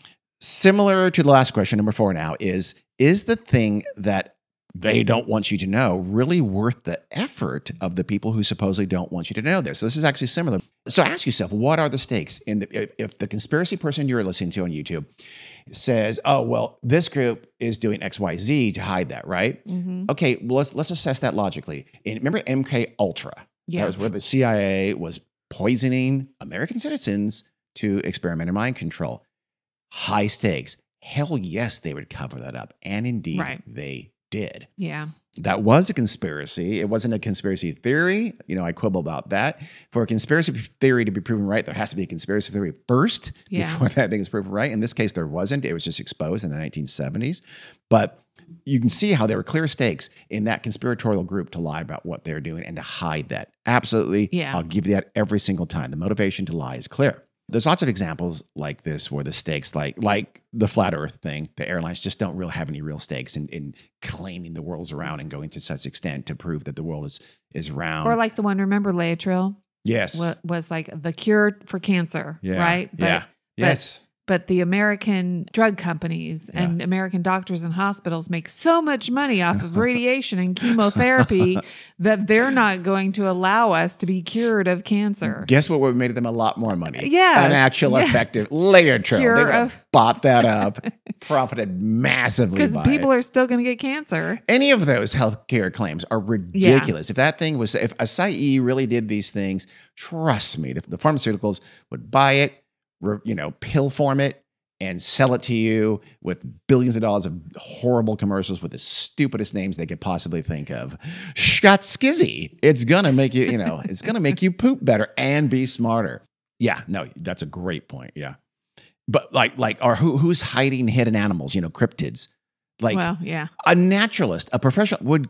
Similar to the last question, number four now is, is the thing that they don't want you to know really worth the effort of the people who supposedly don't want you to know this? So this is actually similar. So ask yourself, what are the stakes? In the, if, if the conspiracy person you're listening to on YouTube says, oh, well, this group is doing X, Y, Z to hide that, right? Mm-hmm. Okay, well, let's, let's assess that logically. And remember M K Ultra? Yeah. That was where the C I A was poisoning American citizens to experiment in mind control. High stakes. Hell yes, they would cover that up. And indeed, Right. they did. Yeah. That was a conspiracy. It wasn't a conspiracy theory. You know, I quibble about that. For a conspiracy theory to be proven right, there has to be a conspiracy theory first Yeah. before that thing is proven right. In this case, there wasn't. It was just exposed in the nineteen seventies. But you can see how there were clear stakes in that conspiratorial group to lie about what they're doing and to hide that. Absolutely. Yeah. I'll give you that every single time. The motivation to lie is clear. There's lots of examples like this where the stakes, like like the flat earth thing, the airlines just don't really have any real stakes in, in claiming the world's around and going to such extent to prove that the world is is round. Or like the one, remember Laetrile? yes. Was, was like the cure for cancer, yeah. right? But, yeah. Yes. But the American drug companies Yeah. and American doctors and hospitals make so much money off of radiation and chemotherapy that they're not going to allow us to be cured of cancer. Guess what would have made them a lot more money? Yes. An actual Yes. effective Laetrile. Cure They would have of- bought that up, profited massively Because by people it. are still going to get cancer. Any of those healthcare claims are ridiculous. If that thing was, if acai really did these things, trust me, the, the pharmaceuticals would buy it, re, you know, pill form it, and sell it to you with billions of dollars of horrible commercials with the stupidest names they could possibly think of. Shot skizzy. It's gonna make you, you know, it's gonna make you poop better and be smarter. Yeah, no, that's a great point. Yeah. But like, like, or who who's hiding hidden animals, you know, cryptids. Like Well, yeah. a naturalist, a professional would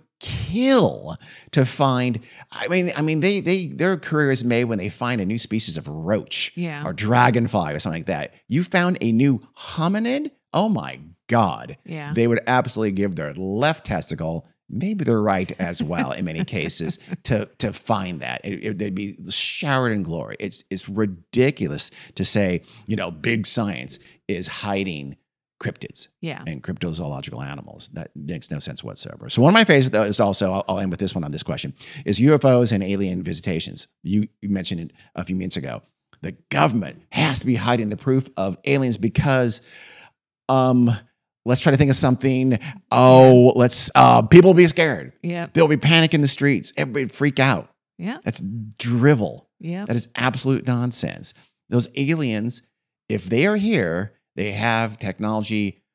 kill to find. I mean, I mean, they they their career is made when they find a new species of roach Yeah. or dragonfly or something like that. You found a new hominid? Oh my God. Yeah. They would absolutely give their left testicle, maybe their right as well in many cases, to to find that. It, it, they'd be showered in glory. It's it's ridiculous to say, you know, big science is hiding cryptids Yeah. and cryptozoological animals. That makes no sense whatsoever. So one of my favorites though, is also, I'll, I'll end with this one on this question, is U F Os and alien visitations. You, you mentioned it a few minutes ago. The government has to be hiding the proof of aliens because, um, let's try to think of something. Oh, let's, uh, people will be scared. Yeah. There'll be panic in the streets. Everybody freak out. Yeah. That's drivel. Yeah. That is absolute nonsense. Those aliens, if they are here, they have technology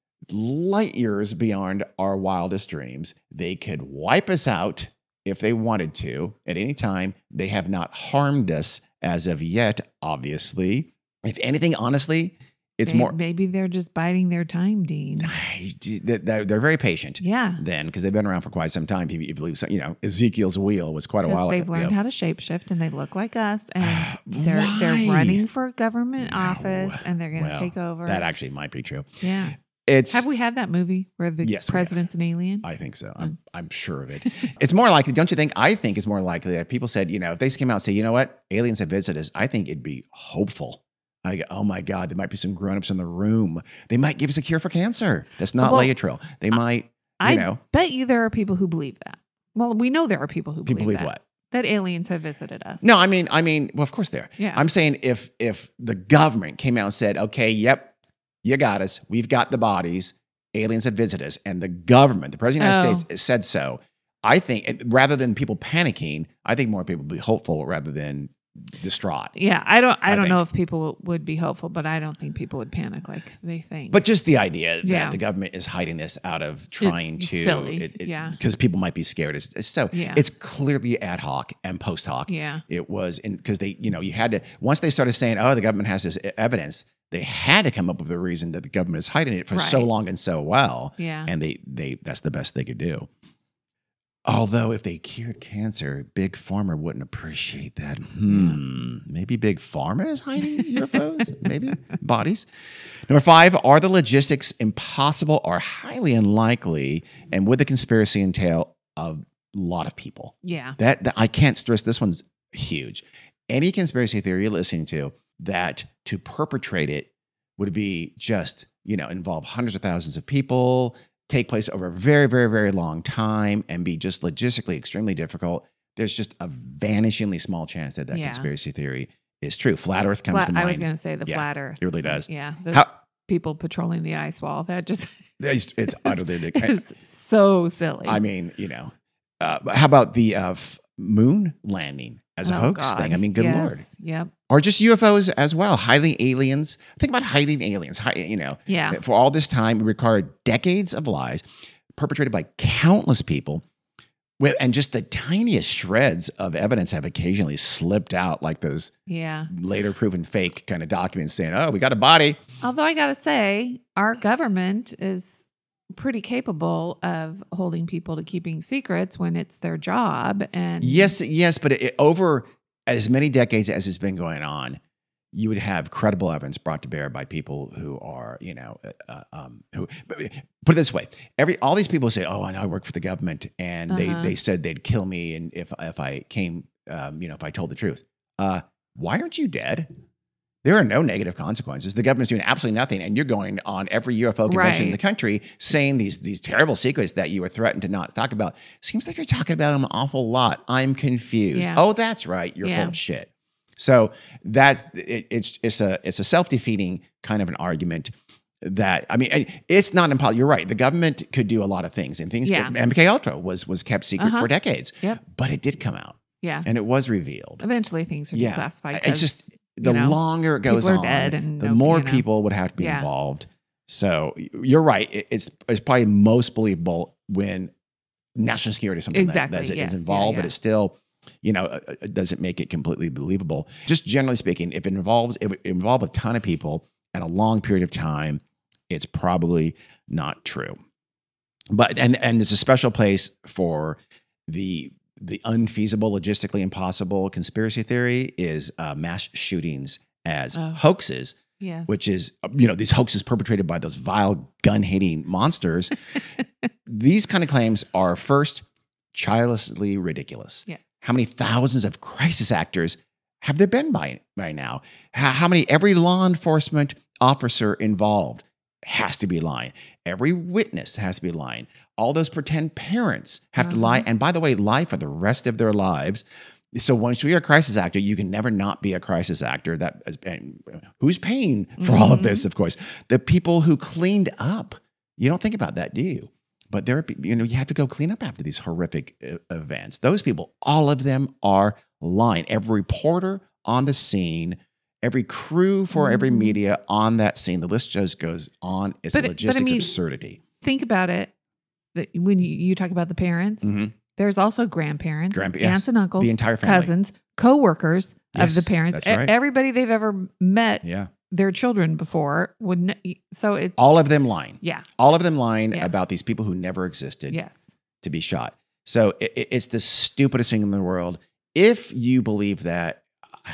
light years beyond our wildest dreams. They could wipe us out if they wanted to at any time. They have not harmed us as of yet, obviously. If anything, honestly, it's May- more. Maybe they're just biding their time, Dean. They're they're very patient. Yeah. Then, because they've been around for quite some time. If you believe, some- you know, Ezekiel's wheel was quite a Because while they've ago. learned Yeah. how to shapeshift and they look like us and they're Why? they're running for government No. office and they're going to Well, take over. That actually might be true. yeah. It's. Have we had that movie where the Yes, we have. president's an alien? I think so. I'm I'm sure of it. It's more likely, don't you think? I think it's more likely that people said, you know, if they came out and say, you know what, aliens have visited us, I think it'd be hopeful. I go, oh my God, there might be some grown-ups in the room. They might give us a cure for cancer. That's not Well, Laetrile. They might, you I know, bet you there are people who believe that. Well, we know there are people who people believe, believe that. what? That aliens have visited us. No, I mean, I mean, well, of course they are. Yeah. I'm saying if if the government came out and said, okay, yep, you got us. We've got the bodies. Aliens have visited us. And the government, the president of the United Oh. States said so. I think rather than people panicking, I think more people would be hopeful rather than distraught. Yeah, I don't. I, I don't know think. if people would be hopeful, but I don't think people would panic like they think. But just the idea that Yeah. the government is hiding this out of trying It's to, silly. Yeah. because people might be scared. It's, it's so Yeah. it's clearly ad hoc and post hoc. yeah, It was in because they, you know, you had to once they started saying, oh, the government has this e- evidence. They had to come up with a reason that the government is hiding it for so Right. long and so well, yeah, and they they that's the best they could do. Although if they cured cancer, Big Pharma wouldn't appreciate that. Hmm. Maybe Big Pharma is hiding U F Os? Maybe bodies. Number five, are the logistics impossible or highly unlikely? And would the conspiracy entail a lot of people? Yeah. That, that I can't stress. This one's huge. Any conspiracy theory you're listening to, that to perpetrate it would be just, you know, involve hundreds of thousands of people, take place over a very, very, very long time, and be just logistically extremely difficult. There's just a vanishingly small chance that that Yeah. conspiracy theory is true. Flat Earth comes Flat- to mind. I was going to say the Yeah, flat Earth. it really does. Yeah. The How, people patrolling the ice wall. That just it's, it's utterly ridiculous. is so silly. I mean, you know, uh, but how about the uh, f- moon landing as a Oh, hoax God. thing? I mean, good Yes. Lord. Yep. Or just U F Os as well, hiding aliens. Think about hiding aliens. Hi- You know, Yeah. for all this time, it required decades of lies perpetrated by countless people. With, and just the tiniest shreds of evidence have occasionally slipped out, like those Yeah. later proven fake kind of documents saying, oh, we got a body. Although I got to say, our government is pretty capable of holding people to keeping secrets when it's their job. And Yes, yes, but it, over as many decades as it's been going on, you would have credible evidence brought to bear by people who are, you know, uh, um, who put it this way: every all these people say, "Oh, I know I work for the government," and Uh-huh. they they said they'd kill me, and if if I came, um, you know, if I told the truth. Uh, why aren't you dead? There are no negative consequences. The government's doing absolutely nothing, and you're going on every U F O convention in Right. the country saying these these terrible secrets that you were threatened to not talk about. Seems like you're talking about them an awful lot. I'm confused. Yeah. Oh, that's right. You're Yeah. full of shit. So that's it, it's it's a it's a self defeating kind of an argument. That I mean, it's not impossible. You're right. The government could do a lot of things, and things. Yeah. M K Ultra was was kept secret Uh-huh. for decades, Yep. but it did come out, Yeah. and it was revealed. Eventually things are Yeah, declassified. it's 'cause, just the you know, longer it goes people are on, dead and the no- more you know. people would have to be Yeah. involved. So you're right. It- It's it's probably most believable when national security or something Exactly, like that is, yes. is involved, Yeah, but yeah. it's still, you know, uh, it doesn't make it completely believable. Just generally speaking, if it involves it would involve a ton of people and a long period of time, it's probably not true. But and and there's a special place for the the unfeasible, logistically impossible conspiracy theory is uh, mass shootings as Oh. hoaxes, Yes. which is, you know, these hoaxes perpetrated by those vile gun-hating monsters. These kind of claims are first childishly ridiculous. Yeah. How many thousands of crisis actors have there been by, by now? How, how many, every law enforcement officer involved has to be lying. Every witness has to be lying. All those pretend parents have to lie. Uh-huh. And by the way, lie for the rest of their lives. So once you're a crisis actor, you can never not be a crisis actor. That is, and who's paying for all of Mhm. this? Of course, the people who cleaned up. You don't think about that, do you? But there, are, pe- you know, you have to go clean up after these horrific uh, events. Those people, all of them are lying. Every reporter on the scene, every crew for every Mhm. media on that scene. The list just goes on. It's But a it- but I logistics mean- absurdity. Think about it. That when you, you talk about the parents, Mhm. there's also grandparents, Grandpa- yes. aunts and uncles, The entire family. cousins, co-workers Yes, of the parents. that's E- right. Everybody they've ever met Yeah, their children before would kn- so it's all of them lying. yeah. All of them lying Yeah. about these people who never existed. Yes. To be shot. So it, it- it's the stupidest thing in the world. If you believe that,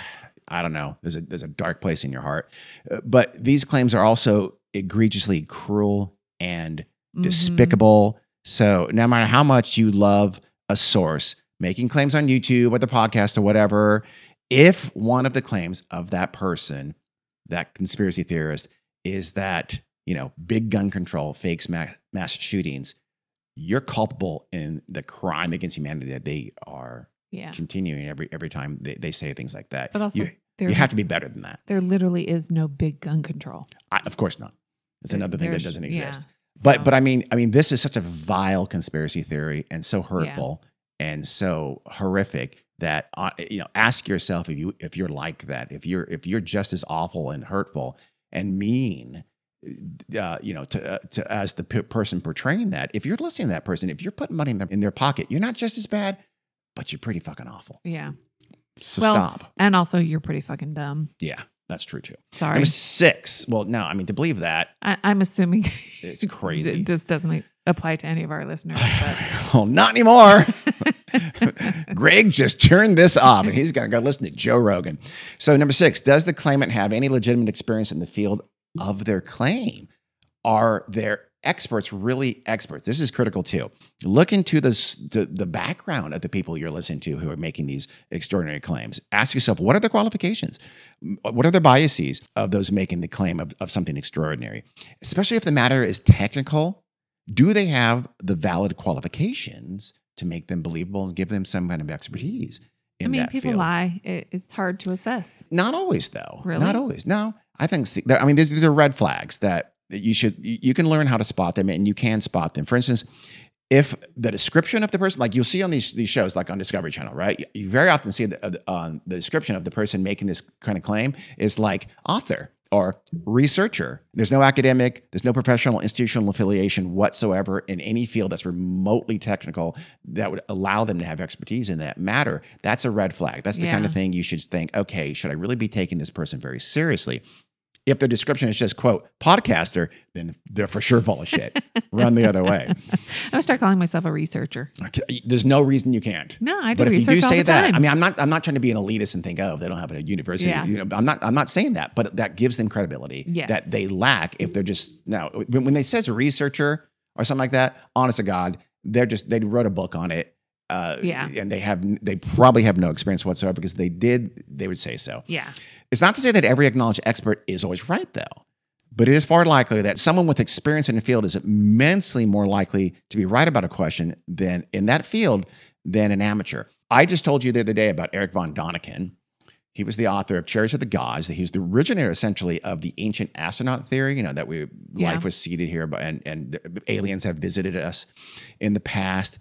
I don't know, there's a there's a dark place in your heart. Uh, But these claims are also egregiously cruel and Mhm. despicable. So no matter how much you love a source making claims on YouTube or the podcast or whatever, if one of the claims of that person, that conspiracy theorist, is that, you know, big gun control fakes mass, mass shootings, you're culpable in the crime against humanity that they are Yeah. continuing every every time they, they say things like that. But also you, there you have to be better than that. there literally is no big gun control. I, of course not. It's another thing that There's- doesn't yeah. exist. But So- but I mean I mean this is such a vile conspiracy theory and so hurtful and so horrific that uh, you know, ask yourself if you if you're like that, if you're if you're just as awful and hurtful and mean, uh, you know, to, uh, to as the p- person portraying that, if you're listening to that person, if you're putting money in their, in their pocket, you're not just as bad, but you're pretty fucking awful. Yeah. So Well, stop. And also you're pretty fucking dumb. Yeah, that's true too. Sorry. Number six. Well, no, I mean to believe that I, I'm assuming it's crazy. this doesn't apply to any of our listeners. But. Well, not anymore. Greg just turned this off and he's going to go listen to Joe Rogan. So number six, does the claimant have any legitimate experience in the field of their claim? Are their experts really experts? This is critical too. Look into the, the, the background of the people you're listening to who are making these extraordinary claims. Ask yourself, what are their qualifications? What are their biases of those making the claim of, of something extraordinary? Especially if the matter is technical, do they have the valid qualifications to make them believable and give them some kind of expertise in I mean, that people field? lie. It, it's hard to assess. Not always, though. Really? Not always. No, I think, I mean, these, these are red flags that you should, you can learn how to spot them and you can spot them. For instance, if the description of the person, like you'll see on these, these shows, like on Discovery Channel, right? You very often see the, uh, the description of the person making this kind of claim is like author or researcher. There's no academic, there's no professional institutional affiliation whatsoever in any field that's remotely technical that would allow them to have expertise in that matter. That's a red flag. That's the Yeah. kind of thing you should think, okay, should I really be taking this person very seriously? If their description is just, quote, podcaster, then they're for sure full of shit. Run the other way. I'm gonna start calling myself a researcher. Okay, there's no reason you can't. No, I do But if you research do all say the that, time. I mean, I'm not. I'm not trying to be an elitist and think, oh, they don't have a university. Yeah. You know, I'm not. I'm not saying that, but that gives them credibility Yes. that they lack if they're just now. When, when they says a researcher or something like that, honest to God, they're just they wrote a book on it. Uh, Yeah. and they have they probably have no experience whatsoever because they did. They would say so. Yeah. It's not to say that every acknowledged expert is always right, though. But it is far likely that someone with experience in the field is immensely more likely to be right about a question than in that field than an amateur. I just told you the other day about Eric von Däniken. He was the author of Chariots of the Gods. He was the originator, essentially, of the ancient astronaut theory. You know that we Yeah. life was seeded here, by, and and the aliens have visited us in the past.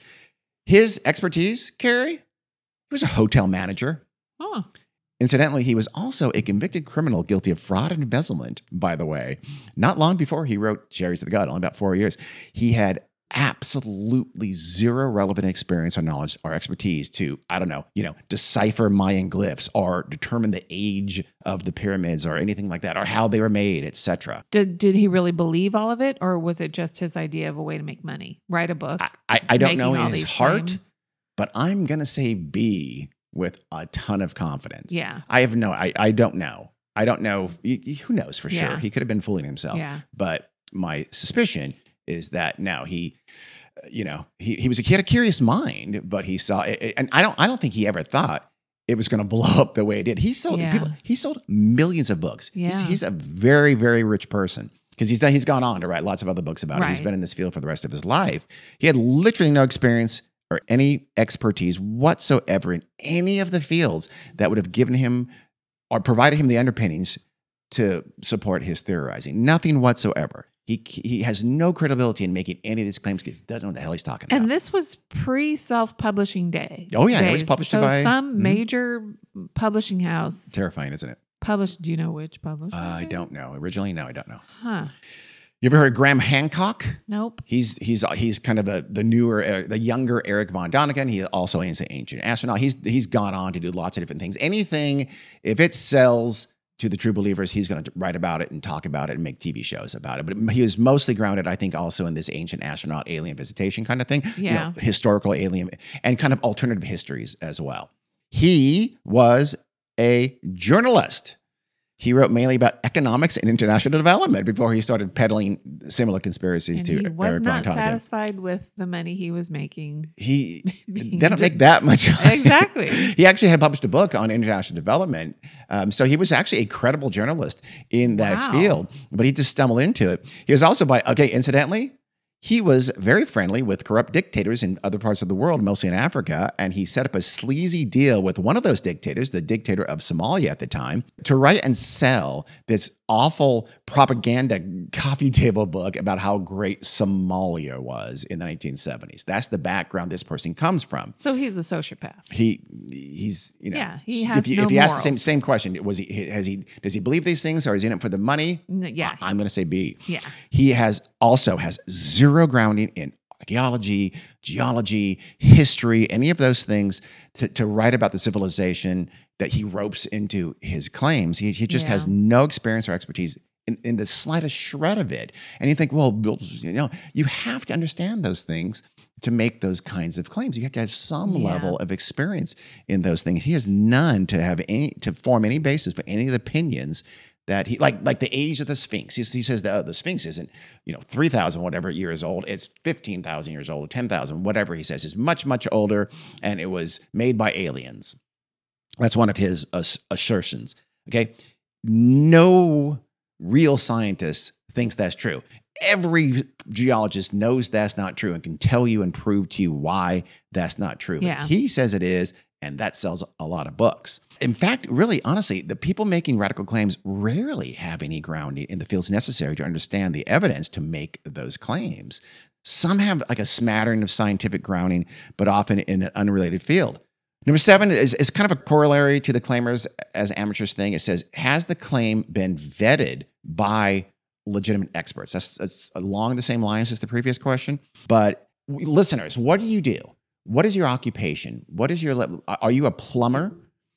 His expertise, Carrie, he was a hotel manager. Oh. Incidentally, he was also a convicted criminal guilty of fraud and embezzlement, by the way. Not long before he wrote Chariots of the God, only about four years. He had absolutely zero relevant experience or knowledge or expertise to, I don't know, you know, decipher Mayan glyphs or determine the age of the pyramids or anything like that, or how they were made, et cetera. Did did he really believe all of it, or was it just his idea of a way to make money? Write a book. I, I, I don't making know all in his these heart, claims? but I'm going to say B with a ton of confidence. Yeah. I have no, I, I don't know. I don't know. Y- y- Who knows for sure? Yeah. He could have been fooling himself. Yeah. But my suspicion is that no, he, uh, you know, he, he was a, he had a curious mind, but he saw it, and I don't, I don't think he ever thought it was going to blow up the way it did. He sold Yeah. people, he sold millions of books. He's, Yeah. he's a very, very rich person because he's done, he's gone on to write lots of other books about it. He's Right. been in this field for the rest of his life. He had literally no experience or any expertise whatsoever in any of the fields that would have given him or provided him the underpinnings to support his theorizing. Nothing whatsoever. He he has no credibility in making any of these claims because he doesn't know what the hell he's talking about. And this was pre self-publishing day. Oh, yeah, it was days. published so by- some Mhm. major publishing house Terrifying, isn't it? published. Do you know which publisher? Uh, I don't know. Originally, no, I don't know. Huh. You ever heard of Graham Hancock? Nope. He's he's he's kind of a, the newer, uh, the younger Eric von Däniken. He also is an ancient astronaut. He's he's gone on to do lots of different things. Anything, if it sells to the true believers, he's going to write about it and talk about it and make T V shows about it. But he was mostly grounded, I think, also in this ancient astronaut alien visitation kind of thing. You Yeah. know, historical alien and kind of alternative histories as well. He was a journalist. He wrote mainly about economics and international development before he started peddling similar conspiracies And to he was Eric not von Däniken. satisfied with the money he was making. He Being they don't ju- make that much. Exactly. He actually had published a book on international development. Um, so he was actually a credible journalist in that Wow. field, but he just stumbled into it. He was also by, okay, incidentally, he was very friendly with corrupt dictators in other parts of the world, mostly in Africa, and he set up a sleazy deal with one of those dictators, the dictator of Somalia at the time, to write and sell this awful propaganda coffee table book about how great Somalia was in the nineteen seventies. That's the background this person comes from. So he's a sociopath. He he's you know Yeah, he if has you, no if you ask the same morals. same question, was he has he does he believe these things or is he in it for the money? N- yeah. I, am going to say B. Yeah. He has also has zero grounding in archaeology, geology, history, any of those things to, to write about the civilization that he ropes into his claims. He, he just Yeah. has no experience or expertise in, in the slightest shred of it. And you think, well, you know, you have to understand those things to make those kinds of claims. You have to have some Yeah. level of experience in those things. He has none to have any to form any basis for any of the opinions that he like like the age of the Sphinx. He, he says that oh, the Sphinx isn't, you know, three thousand whatever years old. It's fifteen thousand years old, ten thousand, whatever he says. It's much, much older, and it was made by aliens. That's one of his ass- assertions. Okay. No real scientist thinks that's true. Every geologist knows that's not true and can tell you and prove to you why that's not true. Yeah. But he says it is, and that sells a lot of books. In fact, really, honestly, the people making radical claims rarely have any grounding in the fields necessary to understand the evidence to make those claims. Some have like a smattering of scientific grounding, but often in an unrelated field. Number seven is, is kind of a corollary to the claimers as amateurs thing. It says, has the claim been vetted by legitimate experts? That's, that's along the same lines as the previous question. But listeners, what do you do? What is your occupation? What is your level? Are you a plumber?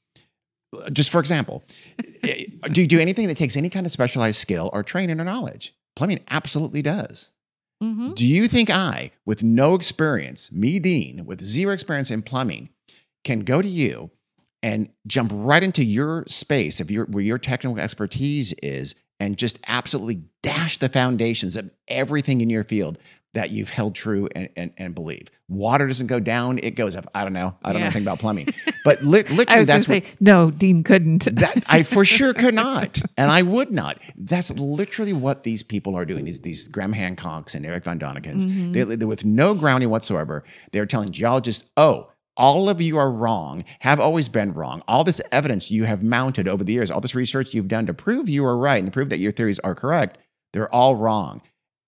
Just for example, do you do anything that takes any kind of specialized skill or training or knowledge? Plumbing absolutely does. Mm-hmm. Do you think I, with no experience, me, Dean, with zero experience in plumbing, can go to you and jump right into your space of your, where your technical expertise is and just absolutely dash the foundations of everything in your field that you've held true and, and, and believe? Water doesn't go down, it goes up. I don't know. I don't Yeah. know anything about plumbing. But li- I literally, was that's going what... to say, no, Dean couldn't. That I for sure could not, and I would not. That's literally what these people are doing. These these Graham Hancocks and Eric von Dänikens, Mhm. they, they, with no grounding whatsoever, they're telling geologists, "Oh, all of you are wrong. Have always been wrong. All this evidence you have mounted over the years, all this research you've done to prove you are right and to prove that your theories are correct, they're all wrong.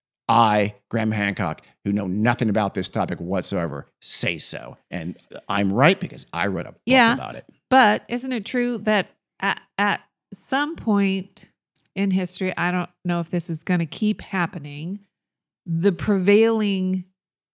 I, Graham Hancock, who know nothing about this topic whatsoever, say so, and I'm right because I wrote a book Yeah. about it." But isn't it true that at, at some point in history, I don't know if this is going to keep happening, the prevailing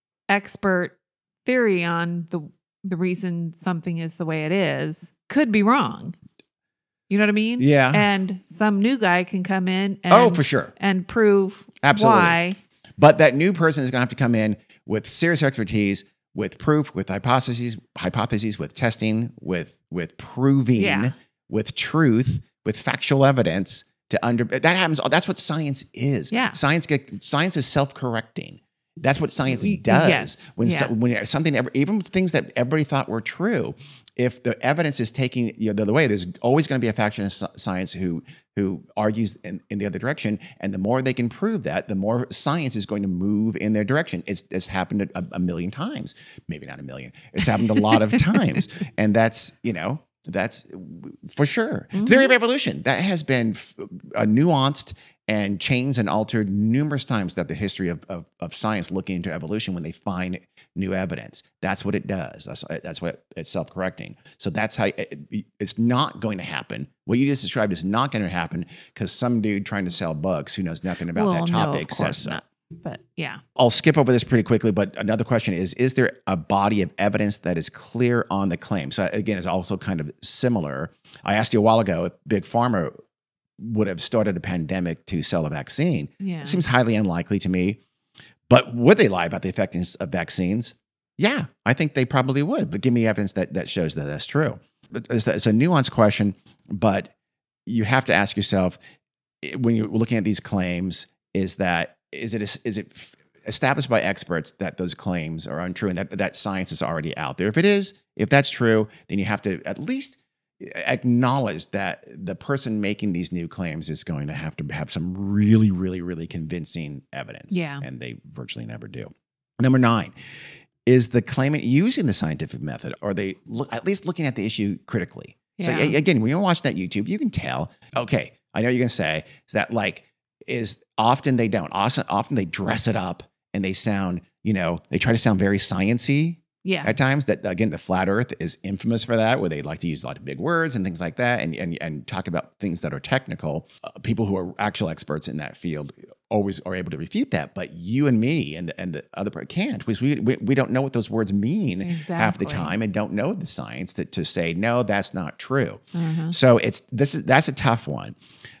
expert theory on the the reason something is the way it is could be wrong. You know what I mean? Yeah. And some new guy can come in and, Oh, for sure. and prove Absolutely. why. But that new person is going to have to come in with serious expertise, with proof, with hypotheses, hypotheses, with testing, with with proving, Yeah. with truth, with factual evidence to under. That happens. That's what science is. Yeah. Science get science is self-correcting. That's what science Y- does. yes. When Yeah. so, when something ever, even things that everybody thought were true, if the evidence is taking you know, the other way, there's always going to be a faction of sci- science who who argues in, in the other direction. And the more they can prove that, the more science is going to move in their direction. It's, it's happened a, a million times, maybe not a million. It's happened a lot of times. And that's, you know, that's for sure. Mhm. Theory of evolution, that has been f- a nuanced and changed and altered numerous times throughout the history of, of, of science looking into evolution when they find new evidence. That's what it does. That's that's what it's self-correcting. So that's how it, it's not going to happen. What you just described is not going to happen because some dude trying to sell books who knows nothing about Well, that no, topic of says course so. not. But yeah. I'll skip over this pretty quickly, but another question is, is there a body of evidence that is clear on the claim? So again, it's also kind of similar. I asked you a while ago if Big Pharma would have started a pandemic to sell a vaccine. Yeah. It seems highly unlikely to me. But would they lie about the effectiveness of vaccines? Yeah, I think they probably would. But give me evidence that, that shows that that's true. But It's, it's a nuanced question, but you have to ask yourself, eh, when you're looking at these claims, is that is it is it established by experts that those claims are untrue and that, that science is already out there? If it is, if that's true, then you have to at least acknowledge that the person making these new claims is going to have to have some really, really, really convincing evidence. Yeah. And they virtually never do. Number nine, is the claimant using the scientific method? Or are they look, at least looking at the issue critically? So Yeah. a- again, when you watch that YouTube, you can tell, okay, I know you're going to say, is that like, is often they don't. Often, often they dress it up and they sound, you know, they try to sound very sciencey Yeah. at times. That again, the flat earth is infamous for that, where they like to use a lot of big words and things like that, and and, and talk about things that are technical. Uh, people who are actual experts in that field always are able to refute that, but you and me and and the other part can't, because we, we we don't know what those words mean half the Exactly. time, and don't know the science to to say no, that's not true. Uh-huh. So it's this is that's a tough one.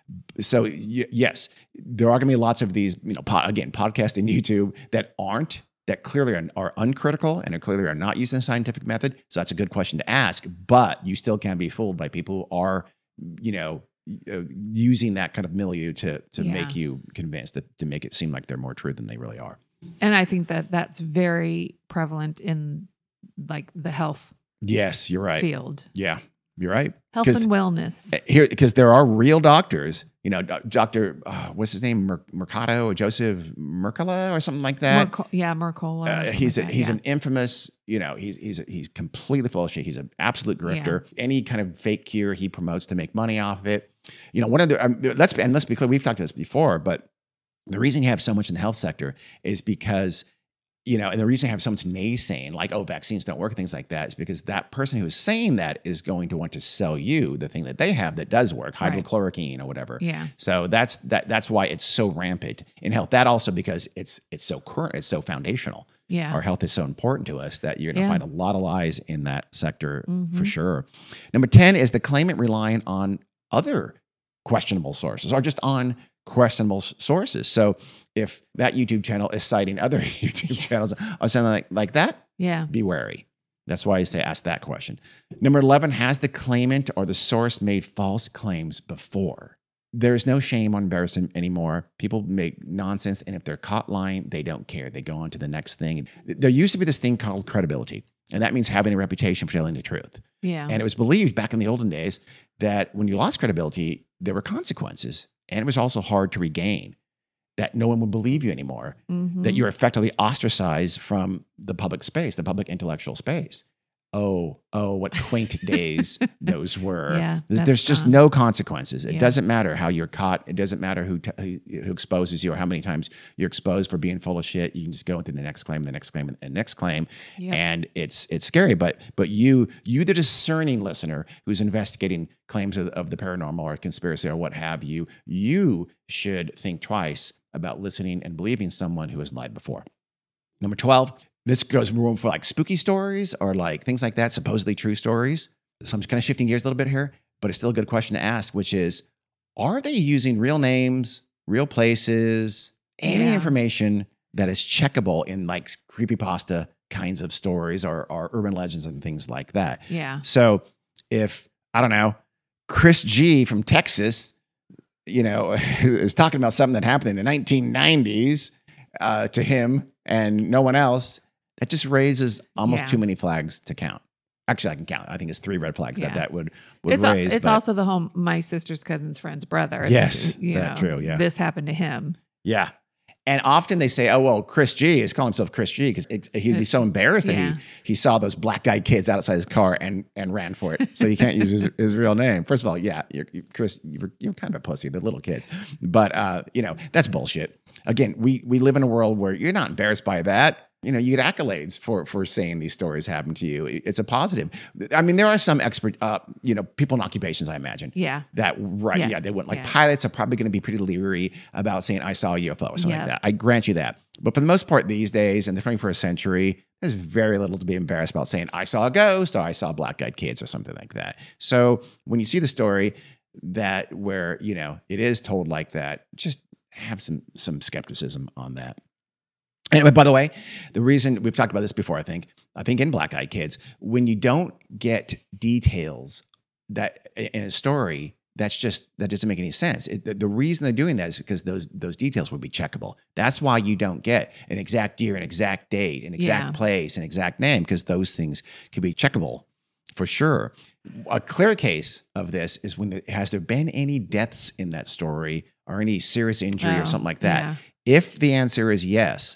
So y- yes, there are going to be lots of these, you know, po- again, podcasting, YouTube that aren't, that clearly are, are uncritical and are clearly are not using the scientific method. So that's a good question to ask, but you still can't be fooled by people who are, you know, uh, using that kind of milieu to, to Yeah. make you convinced, that to make it seem like they're more true than they really are. And I think that that's very prevalent in like the health Yes, you're right. field. Yeah, you're right. Health 'Cause- and wellness. Here, because there are real doctors, you know, Doctor, uh, what's his name, Mer- Mercado, or Joseph Mercola, or something like that. Mercol- yeah, Mercola. or Uh, something he's a, like that, he's yeah. an infamous, you know, he's he's he's completely full of shit. He's an absolute grifter. Any kind of fake cure he promotes to make money off of it. You know, one of the um, let's be, and let's be clear, we've talked about this before, but the reason you have so much in the health sector is because, you know, and the reason I have so much naysaying, like, oh, vaccines don't work, things like that, is because that person who is saying that is going to want to sell you the thing that they have that does work, Right. hydrochloroquine or whatever. Yeah. So that's that. That's why it's so rampant in health. That also because it's it's so current, it's so foundational. Yeah. Our health is so important to us that you're going to Yeah. find a lot of lies in that sector for Mhm. sure. Number ten is the claimant relying on other questionable sources or just on questionable s- sources. So if that YouTube channel is citing other YouTube channels or something like, like that, Yeah. be wary. That's why I say ask that question. Number eleven, has the claimant or the source made false claims before? There's no shame or embarrassment anymore. People make nonsense, and if they're caught lying, they don't care. They go on to the next thing. There used to be this thing called credibility, and that means having a reputation for telling the truth. Yeah. And it was believed back in the olden days that when you lost credibility, there were consequences, and it was also hard to regain. That no one would believe you anymore. Mhm. That you're effectively ostracized from the public space, the public intellectual space. Oh, oh, what quaint days those were. Yeah, There's, that's there's just gone. no consequences. It Yeah. doesn't matter how you're caught. It doesn't matter who, t- who who exposes you or how many times you're exposed for being full of shit. You can just go into the next claim, the next claim, and the next claim, Yep. and it's it's scary. But but you you the discerning listener who's investigating claims of, of the paranormal or conspiracy or what have you, you should think twice about listening and believing someone who has lied before. Number twelve, this goes room for like spooky stories or like things like that, supposedly true stories. So I'm just kind of shifting gears a little bit here, but it's still a good question to ask, which is, are they using real names, real places, any Yeah. information that is checkable in like creepypasta kinds of stories or, or urban legends and things like that? Yeah. So if, I don't know, Chris G from Texas, you know, is talking about something that happened in the nineteen nineties uh, to him and no one else, that just raises almost Yeah. too many flags to count. Actually, I can count. I think it's three red flags Yeah. that that would, would It's, al- raise. it's but also the whole my sister's cousin's friend's brother. Yes, You that know, true, yeah. This happened to him. yeah. And often they say, oh, well, Chris G is calling himself Chris G because he'd be so embarrassed that Yeah. he he saw those black-eyed kids outside his car and and ran for it. So he can't use his, his real name. First of all, yeah, you're, you, Chris, you're, you're kind of a pussy, the little kids. But, uh, you know, that's bullshit. Again, we we live in a world where you're not embarrassed by that. You know, you get accolades for for saying these stories happen to you. It's a positive. I mean, there are some expert, uh, you know, people in occupations, I imagine. Yeah. That right, Yes, yeah, they wouldn't. Like yeah. pilots are probably going to be pretty leery about saying I saw a U F O or something Yeah. like that. I grant you that. But for the most part, these days in the twenty-first century, there's very little to be embarrassed about saying I saw a ghost or I saw black-eyed kids or something like that. So when you see the story that where you know it is told like that, just have some some skepticism on that. Anyway, by the way, the reason we've talked about this before, I think, I think in Black Eyed Kids, when you don't get details that in a story, that's just that doesn't make any sense. It, the, the reason they're doing that is because those those details would be checkable. That's why you don't get an exact year, an exact date, an exact Yeah. place, an exact name, because those things can be checkable for sure. A clear case of this is when there, has there been any deaths in that story or any serious injury Oh, or something like that? yeah. If the answer is yes,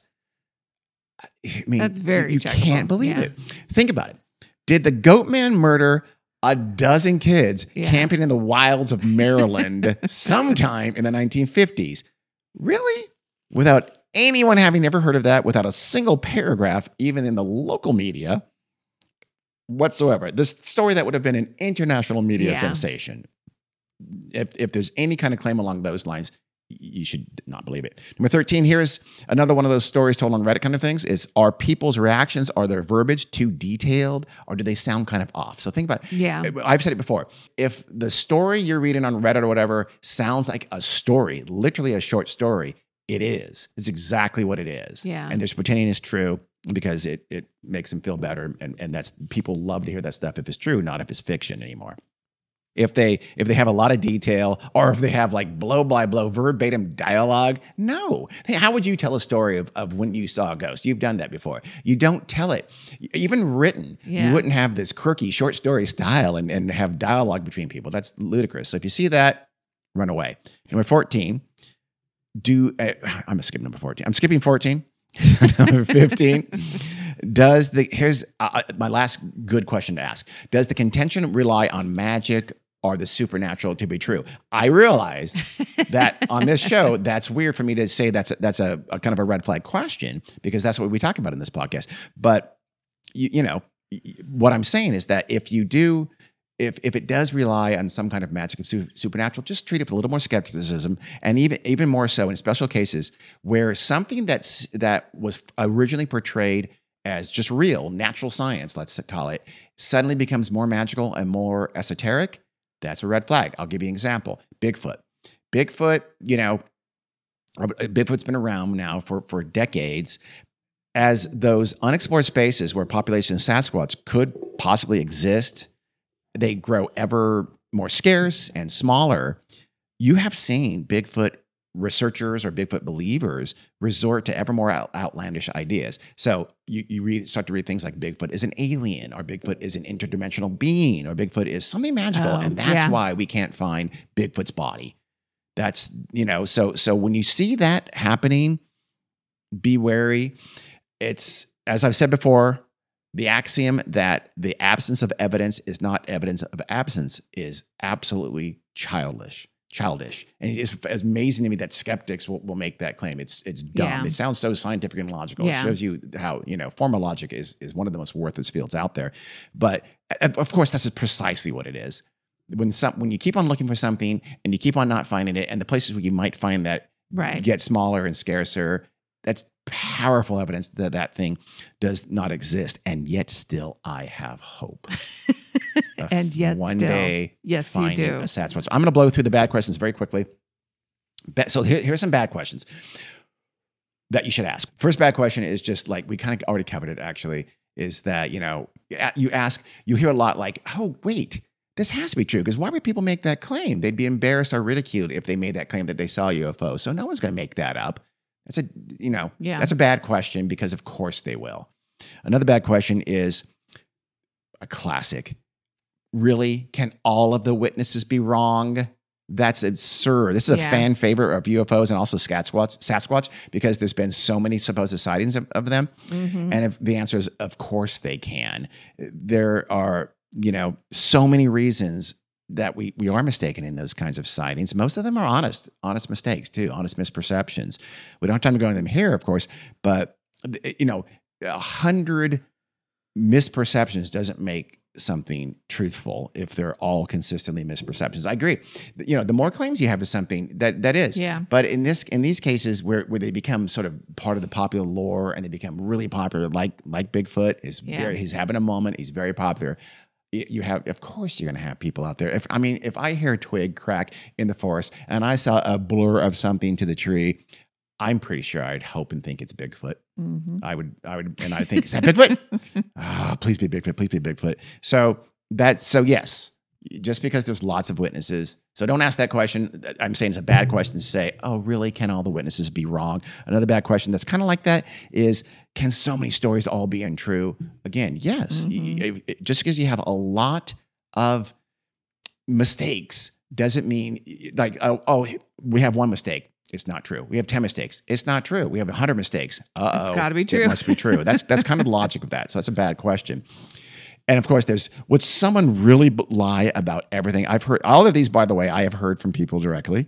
I mean, That's very you, you checkable. can't believe Yeah. it. Think about it. Did the Goat Man murder a dozen kids Yeah. camping in the wilds of Maryland sometime in the nineteen fifties? Really? Without anyone having ever heard of that, without a single paragraph, even in the local media whatsoever. This story that would have been an international media Yeah. sensation. If, if there's any kind of claim along those lines, you should not believe it. Number thirteen, here's another one of those stories told on Reddit kind of things is, are people's reactions, are their verbiage too detailed, or do they sound kind of off? So think about, Yeah. I've said it before. If the story you're reading on Reddit or whatever sounds like a story, literally a short story, it is. It's exactly what it is. Yeah. And they're just pretending it's true because it it makes them feel better. And, and that's, people love to hear that stuff if it's true, not if it's fiction anymore. If they if they have a lot of detail, or if they have like blow by blow verbatim dialogue, no. Hey, how would you tell a story of, of when you saw a ghost? You've done that before. You don't tell it. Even written, Yeah. you wouldn't have this quirky short story style and, and have dialogue between people. That's ludicrous. So if you see that, run away. Number fourteen, do uh, I'm skipping number fourteen. I'm skipping fourteen. Number fifteen. Does the here's uh, my last good question to ask. Does the contention rely on magic or the supernatural to be true? I realize that on this show, that's weird for me to say that's a, that's a, a kind of a red flag question, because that's what we talk about in this podcast. But you, you know, what I'm saying is that if you do, if if it does rely on some kind of magic of su- supernatural, just treat it with a little more skepticism, and even even more so in special cases where something that's that was originally portrayed as just real natural science, let's call it, suddenly becomes more magical and more esoteric. That's a red flag. I'll give you an example. Bigfoot. Bigfoot, you know, Bigfoot's been around now for, for decades. As those unexplored spaces where populations of Sasquatch could possibly exist, they grow ever more scarce and smaller. You have seen Bigfoot researchers or Bigfoot believers resort to ever more out, outlandish ideas. So you, you read, start to read things like Bigfoot is an alien, or Bigfoot is an interdimensional being, or Bigfoot is something magical. Oh, and that's yeah. why we can't find Bigfoot's body. That's, you know, so, so when you see that happening, be wary. It's, as I've said before, the axiom that the absence of evidence is not evidence of absence is absolutely childish. Childish. And it's, it's amazing to me that skeptics will, will make that claim. It's it's dumb. Yeah. It sounds so scientific and logical. Yeah. It shows you how, you know, formal logic is is one of the most worthless fields out there. But of course, that's precisely what it is. When some when you keep on looking for something and you keep on not finding it, and the places where you might find that Right. get smaller and scarcer, that's powerful evidence that that thing does not exist. And yet still I have hope. And yet one still, day yes, you finding do. a Sasquatch. I'm going to blow through the bad questions very quickly. Ba- So here, here's some bad questions that you should ask. First bad question is just like, we kind of already covered it actually, is that, you know, you ask, you hear a lot like, oh, wait, this has to be true, because why would people make that claim? They'd be embarrassed or ridiculed if they made that claim that they saw a U F O. So no one's going to make that up. That's a, you know, Yeah. that's a bad question, because of course they will. Another bad question is a classic. Really? Can all of the witnesses be wrong? That's absurd. This is a Yeah. fan favorite of U F Os and also Sasquatch, Sasquatch, because there's been so many supposed sightings of, of them. Mhm. And if the answer is, of course they can. There are, you know, so many reasons that we we are mistaken in those kinds of sightings. Most of them are honest, honest mistakes too, honest misperceptions. We don't have time to go into them here, of course, but you know, a hundred misperceptions doesn't make something truthful if they're all consistently misperceptions. I agree. You know, the more claims you have of something, that that is. Yeah. But in this in these cases where where they become sort of part of the popular lore and they become really popular, like like Bigfoot is Yeah. very he's having a moment, he's very popular. You you have, of course, you're going to have people out there. If I mean, if I hear a twig crack in the forest and I saw a blur of something to the tree, I'm pretty sure I'd hope and think it's Bigfoot. Mhm. I would, I would, and I think, is that Bigfoot? Ah, please be Bigfoot, please be Bigfoot. So that's, so yes, just because there's lots of witnesses. So don't ask that question. I'm saying it's a bad question to say, oh, really? Can all the witnesses be wrong? Another bad question that's kind of like that is, can so many stories all be untrue? Again, yes. Mhm. It- it- just because you have a lot of mistakes doesn't mean like, oh, oh, we have one mistake. It's not true. We have ten mistakes. It's not true. We have one hundred mistakes. Uh-oh. It's gotta be true. It must be true. That's that's kind of the logic of that. So that's a bad question. And of course, there's, would someone really b- lie about everything? I've heard, all of these, by the way, I have heard from people directly.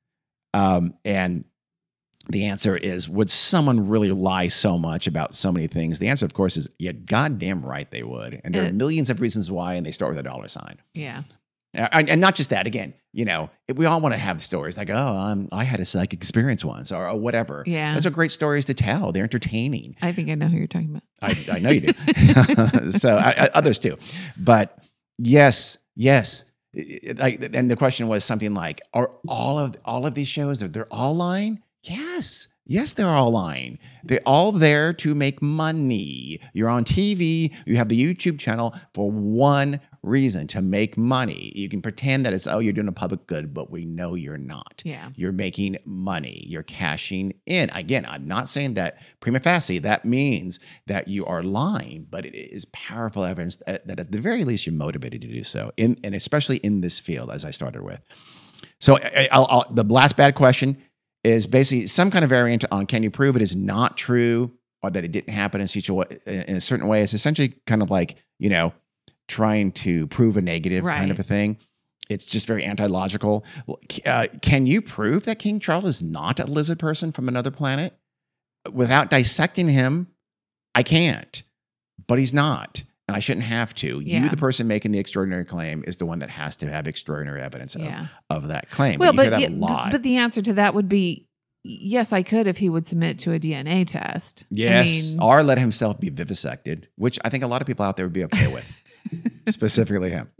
Um, and the answer is, would someone really lie so much about so many things? The answer, of course, is, yeah, goddamn right they would. And there are Uh, millions of reasons why, and they start with a dollar sign. Yeah. Uh, And, and not just that, again, you know, we all want to have stories like, oh, um, I had a psychic experience once or, or whatever. Yeah. Those are great stories to tell. They're entertaining. I think I know who you're talking about. I, I know you do. So I, I, others too. But yes, yes. Like, and the question was something like, are all of all of these shows, they're, they're all lying? Yes. Yes, they're all lying. They're all there to make money. You're on T V. You have the YouTube channel for one reason, to make money. You can pretend that it's, oh, you're doing a public good, but we know you're not. Yeah. You're making money. You're cashing in. Again, I'm not saying that prima facie, that means that you are lying, but it is powerful evidence that, that at the very least you're motivated to do so, in, and especially in this field, as I started with. So I, I'll, I'll, the last bad question is basically some kind of variant on, can you prove it is not true or that it didn't happen in such a way, in a certain way? It's essentially kind of like, you know, trying to prove a negative Right. kind of a thing. It's just very anti-logical. Uh, can you prove that King Charles is not a lizard person from another planet? Without dissecting him, I can't. But he's not. And I shouldn't have to. Yeah. You, the person making the extraordinary claim, is the one that has to have extraordinary evidence Yeah. of, of that claim. Well, but you but, hear that yeah, a lot. but the answer to that would be yes, I could if he would submit to a D N A test. Yes, I mean, or let himself be vivisected, which I think a lot of people out there would be okay with, specifically him.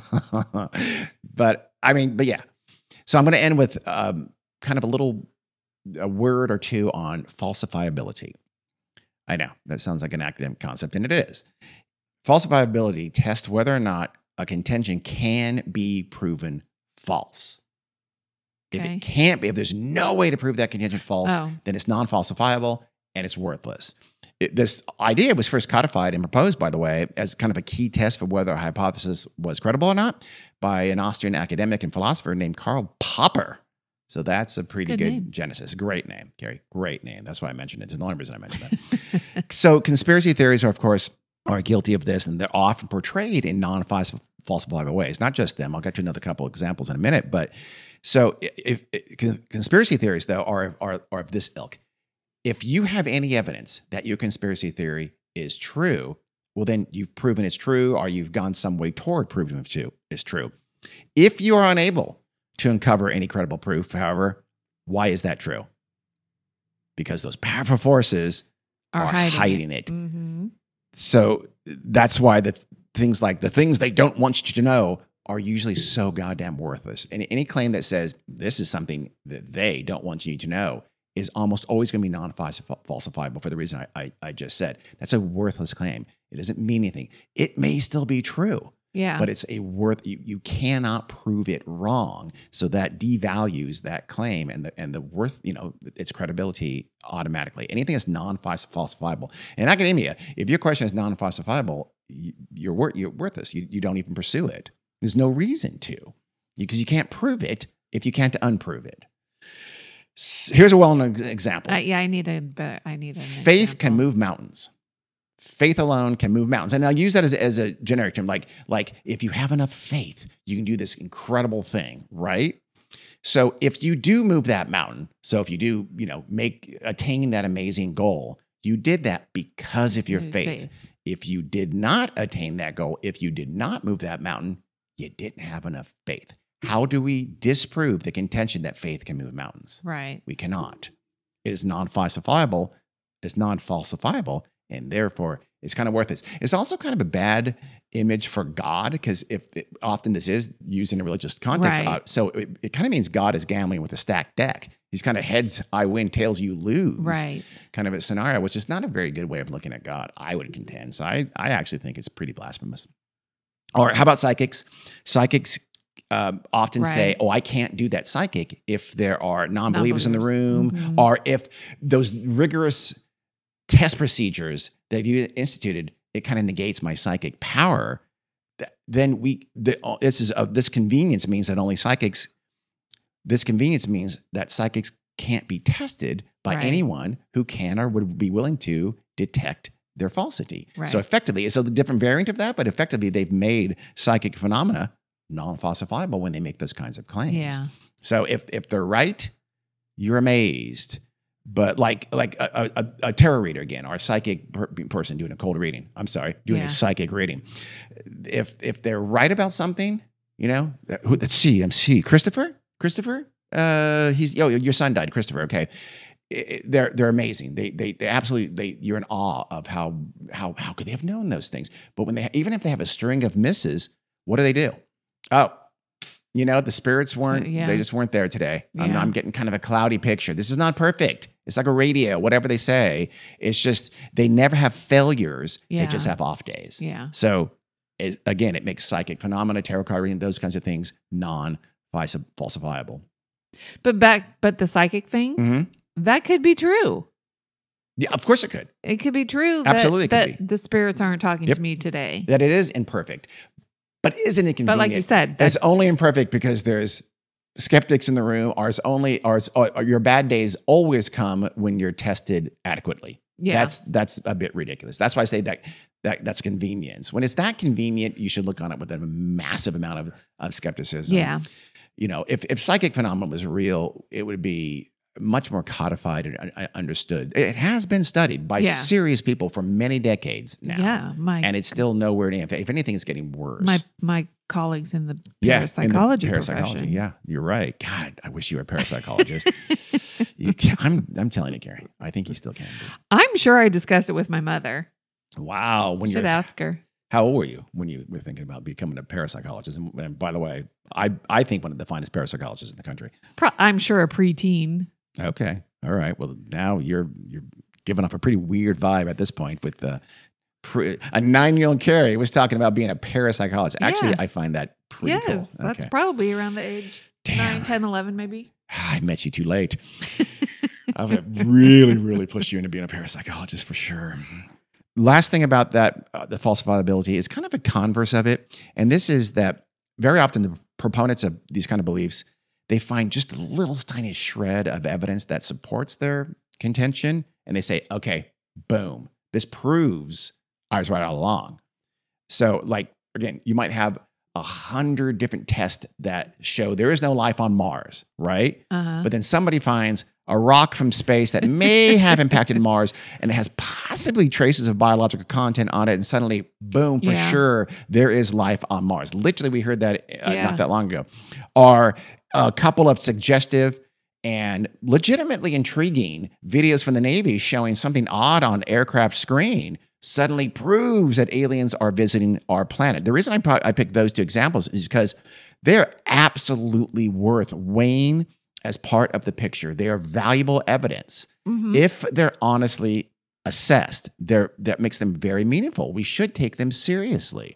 But I mean, but yeah. So I'm going to end with um, kind of a little a word or two on falsifiability. I know that sounds like an academic concept, and it is. Falsifiability tests whether or not a contention can be proven false. If Okay. it can't be, if there's no way to prove that contention false, Oh. then it's non-falsifiable and it's worthless. It, this idea was first codified and proposed, by the way, as kind of a key test for whether a hypothesis was credible or not by an Austrian academic and philosopher named Karl Popper. So that's a pretty Good good name. genesis. Great name, Gary. Great name. That's why I mentioned it. It's the only reason I mentioned that. So conspiracy theories are, of course, are guilty of this, and they're often portrayed in non-falsifiable ways. Not just them. I'll get to another couple examples in a minute. But so if, if conspiracy theories, though, are, are, are of this ilk. If you have any evidence that your conspiracy theory is true, well, then you've proven it's true, or you've gone some way toward proving it's true. If you are unable to uncover any credible proof, however, why is that true? Because those powerful forces Are are, hiding hiding, it. it. Mm-hmm. So that's why the th- things like the things they don't want you to know are usually so goddamn worthless. And any claim that says this is something that they don't want you to know is almost always going to be non-falsifiable for the reason I, I, I just said. That's a worthless claim. It doesn't mean anything. It may still be true, Yeah. but it's a worth. You, you cannot prove it wrong, so that devalues that claim and the and the worth. You know, its credibility automatically. Anything that's non-falsifiable in academia, if your question is non-falsifiable, you, you're wor- you're worthless. You you don't even pursue it. There's no reason to, because you can't prove it if you can't unprove it. S- Here's a well-known ex- example. Uh, yeah, I need a better. I need a Faith can move mountains. Faith alone can move mountains. And I'll use that as a, as a generic term. Like, like if you have enough faith, you can do this incredible thing, right? So if you do move that mountain, so if you do, you know, make attain that amazing goal, you did that because of your Through faith. faith. If you did not attain that goal, if you did not move that mountain, you didn't have enough faith. How do we disprove the contention that faith can move mountains? Right. We cannot. It is non-falsifiable. It's non-falsifiable, and therefore it's kind of worthless. It's also kind of a bad image for God, because if it, often this is used in a religious context, Right. uh, so it, it kind of means God is gambling with a stacked deck. He's kind of heads I win, tails you lose, Right. kind of a scenario, which is not a very good way of looking at God, I would contend. So I, I actually think it's pretty blasphemous. Or how about psychics? Psychics um, often say, Right. oh, I can't do that psychic if there are non-believers in the Non-believers. room, Mhm. or if those rigorous test procedures that you instituted, it kind of negates my psychic power. Th- Then we, the, this is uh, this convenience means that only psychics, this convenience means that psychics can't be tested by Right. anyone who can or would be willing to detect their falsity. Right. So effectively, it's a different variant of that, but effectively they've made psychic phenomena non-falsifiable when they make those kinds of claims. Yeah. So if if they're right, you're amazed. But like like a, a, a tarot reader again, or a psychic per- person doing a cold reading. I'm sorry, doing Yeah. a psychic reading. If if they're right about something, You know, that, who, let's see, I'm see Christopher, Christopher. Uh, he's oh, your son died, Christopher. Okay, It- it- they're they're amazing. They they they absolutely they you're in awe of how how how could they have known those things? But when they even if they have a string of misses, what do they do? Oh, you know, the spirits weren't. yeah. They just weren't there today. I'm, Yeah. I'm getting kind of a cloudy picture. This is not perfect. It's like a radio, whatever they say. It's just they never have failures. They Yeah. just have off days. Yeah. So it, again, it makes psychic phenomena, tarot card reading, those kinds of things non-falsifiable. But back, but the psychic thing, Mm-hmm. that could be true. Yeah, of course it could. It could be true that, Absolutely it could that be. the spirits aren't talking Yep. to me today. That it is imperfect. But isn't it convenient? But like you said, It's that's, only imperfect because there's skeptics in the room. Ours only, ours, or your bad days always come when you're tested adequately. yeah. That's that's a bit ridiculous. That's why I say that that that's convenience. When it's that convenient, you should look on it with a massive amount of, of skepticism. yeah. You know, if if psychic phenomenon was real, it would be much more codified and uh, understood. It has been studied by Yeah. serious people for many decades now. Yeah. My, And it's still nowhere near. If anything, it's getting worse. my, my colleagues in the Yeah, in the parapsychology parapsychology. profession. Yeah, you're right. God, I wish you were a parapsychologist. you can, I'm I'm telling you, Carrie. I think you still can be. I'm sure I discussed it with my mother. Wow. When Should you're ask her. how old were you when you were thinking about becoming a parapsychologist? And, and by the way, I I think one of the finest parapsychologists in the country. Pro- I'm sure a preteen. Okay. All right. Well, now you're you're giving off a pretty weird vibe at this point with the pre, a nine-year-old Carrie was talking about being a parapsychologist. Actually, Yeah. I find that pretty Yes. cool. That's Okay. probably around the age Damn. nine, ten, eleven, maybe. I met you too late. I would really, really pushed you into being a parapsychologist for sure. Last thing about that, uh, the falsifiability is kind of a converse of it. And this is that very often the proponents of these kind of beliefs, they find just a little tiny shred of evidence that supports their contention. And they say, okay, boom, this proves I was right all along. So like, again, you might have a hundred different tests that show there is no life on Mars, right? Uh-huh. But then somebody finds a rock from space that may have impacted Mars and it has possibly traces of biological content on it. And suddenly, boom, for Yeah. sure, there is life on Mars. Literally, we heard that uh, Yeah. not that long ago. Or a couple of suggestive and legitimately intriguing videos from the Navy showing something odd on aircraft screen suddenly proves that aliens are visiting our planet. The reason I, pro- I picked those two examples is because they're absolutely worth weighing as part of the picture. They are valuable evidence. Mhm. If they're honestly assessed, they're, that makes them very meaningful. We should take them seriously.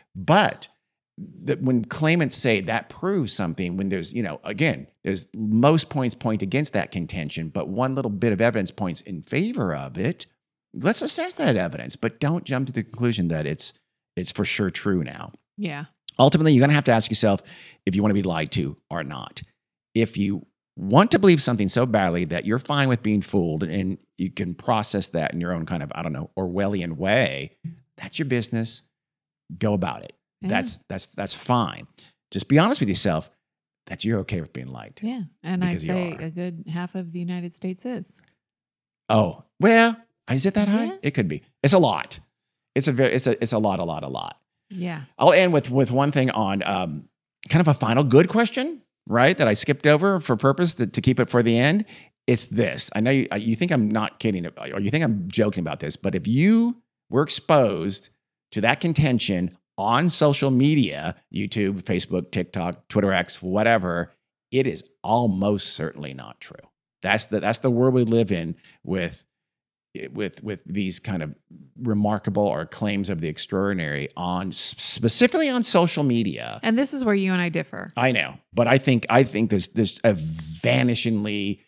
But that when claimants say that proves something, when there's, you know, again, there's most points point against that contention, but one little bit of evidence points in favor of it, let's assess that evidence, but don't jump to the conclusion that it's it's for sure true now. Yeah. Ultimately, you're going to have to ask yourself if you want to be lied to or not. If you want to believe something so badly that you're fine with being fooled and you can process that in your own kind of, I don't know, Orwellian way, that's your business. Go about it. Yeah. That's that's that's fine. Just be honest with yourself that you're okay with being lied to. Yeah. And I'd Because you say are. a good half of the United States is. Oh, well, is it that high? Yeah. It could be. It's a lot. It's a very it's a it's a lot, a lot, a lot. Yeah. I'll end with with one thing on um, kind of a final good question, right? That I skipped over for purpose to, to keep it for the end. It's this. I know you, you think I'm not kidding, or you think I'm joking about this, but if you were exposed to that contention on social media, YouTube, Facebook, TikTok, Twitter X, whatever, it is almost certainly not true. That's the that's the world we live in with with with these kind of remarkable or claims of the extraordinary on specifically on social media. And this is where you and I differ. I know, but I think I think there's there's a vanishingly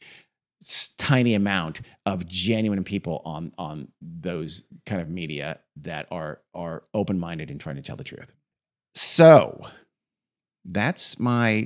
s- tiny amount of genuine people on on those kind of media that are are open-minded and trying to tell the truth. So that's my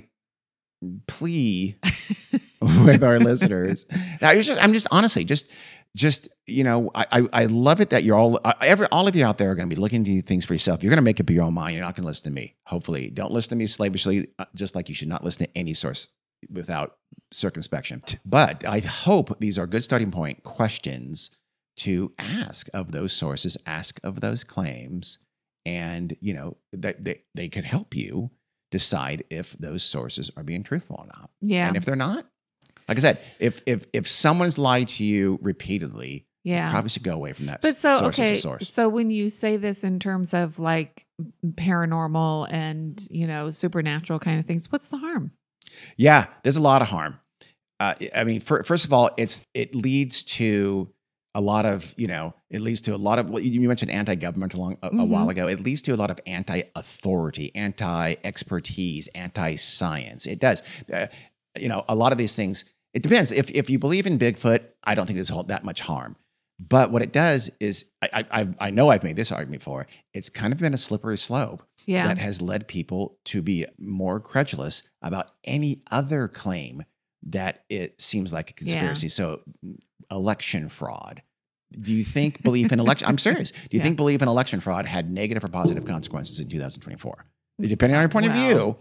plea with our listeners. Now, you're just, I'm just honestly just just you know I, I I love it that you're all I- every all of you out there are going to be looking into things for yourself. You're going to make up your own mind. You're not going to listen to me. Hopefully, don't listen to me slavishly. uh, Just like you should not listen to any source without circumspection. But I hope these are good starting point questions to ask of those sources, ask of those claims, and you know that they, they could help you decide if those sources are being truthful or not. Yeah. And if they're not, like I said, if if if someone's lied to you repeatedly, Yeah. you probably should go away from that But so, source okay. as a source. So when you say this in terms of like paranormal and, you know, supernatural kind of things, what's the harm? Yeah, there's a lot of harm. Uh, I mean, for, first of all, it's it leads to a lot of, you know, it leads to a lot of, well, you mentioned anti-government a, long, a, Mhm. a while ago. It leads to a lot of anti-authority, anti-expertise, anti-science. It does. Uh, you know, a lot of these things, it depends. If if you believe in Bigfoot, I don't think there's whole- that much harm. But what it does is, I, I, I know I've made this argument before, it's kind of been a slippery slope Yeah. that has led people to be more credulous about any other claim that it seems like a conspiracy. So election fraud. Do you think belief in election? I'm serious. Do you Yeah. think belief in election fraud had negative or positive consequences in two thousand twenty-four? Depending on your point Well. of view,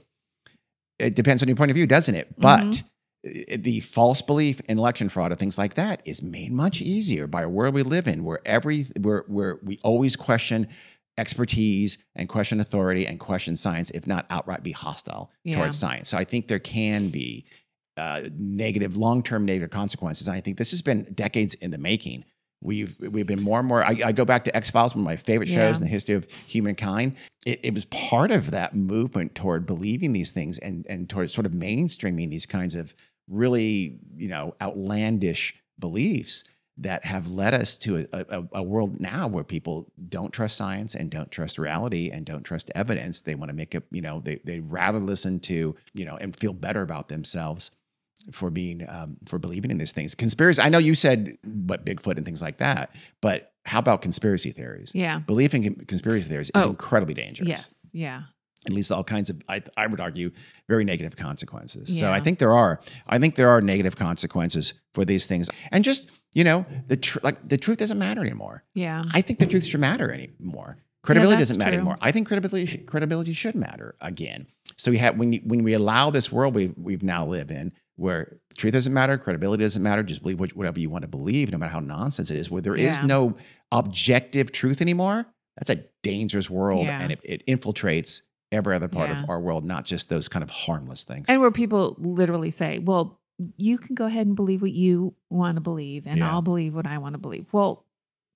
it depends on your point of view, doesn't it? But it- the false belief in election fraud and things like that is made much easier by a world we live in, where every where where we always question expertise and question authority and question science, if not outright be hostile Yeah. towards science. So I think there can be uh, negative, long-term negative consequences. And I think this has been decades in the making. We've we've been more and more. I, I go back to X-Files, one of my favorite shows Yeah. in the history of humankind. It, it was part of that movement toward believing these things and and toward sort of mainstreaming these kinds of really, you know, outlandish beliefs that have led us to a, a, a world now where people don't trust science and don't trust reality and don't trust evidence. They want to make it, you know, they they rather listen to, you know, and feel better about themselves for being um, for believing in these things. Conspiracy. I know you said what Bigfoot and things like that, but how about conspiracy theories? Yeah. Belief in con- conspiracy theories is Oh. incredibly dangerous. Yes. Yeah. At least all kinds of, I, I would argue, very negative consequences. So Yeah. I think there are, I think there are negative consequences for these things. And just, you know, the tr- like the truth doesn't matter anymore. Yeah. I think the truth should matter anymore. Credibility that's doesn't matter true. anymore. I think credibility sh- credibility should matter again. So we have when you, when we allow this world we we've now live in, where truth doesn't matter, credibility doesn't matter, just believe what, whatever you want to believe, no matter how nonsense it is. Where there is Yeah. no objective truth anymore, that's a dangerous world, Yeah. and it, it infiltrates every other part Yeah. of our world, not just those kind of harmless things. And where people literally say, well, you can go ahead and believe what you want to believe, and Yeah. I'll believe what I want to believe. Well,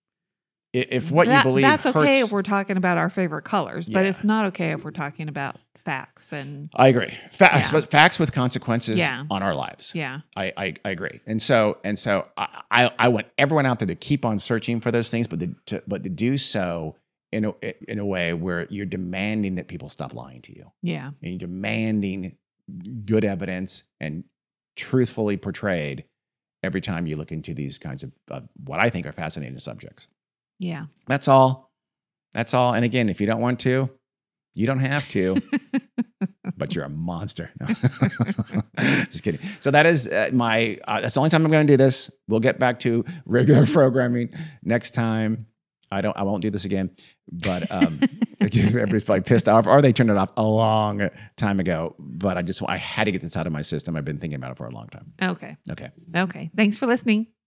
I- if what that- you believe that's hurts, okay if we're talking about our favorite colors, but Yeah. it's not okay if we're talking about facts and I agree. Facts, Yeah. but facts with consequences Yeah. on our lives. yeah, I, I, I agree. And so and so I, I I want everyone out there to keep on searching for those things, but to, to but to do so in a in a way where you're demanding that people stop lying to you, yeah, and you're demanding good evidence and truthfully portrayed every time you look into these kinds of uh, what I think are fascinating subjects. yeah. That's all. That's all. And again, if you don't want to, you don't have to. But you're a monster. No. Just kidding. So that is uh, my, uh, that's the only time I'm going to do this. We'll get back to regular programming next time. I don't, I won't do this again, but um, everybody's probably pissed off, or they turned it off a long time ago. But I just, I had to get this out of my system. I've been thinking about it for a long time. Okay, Okay. okay. Thanks for listening.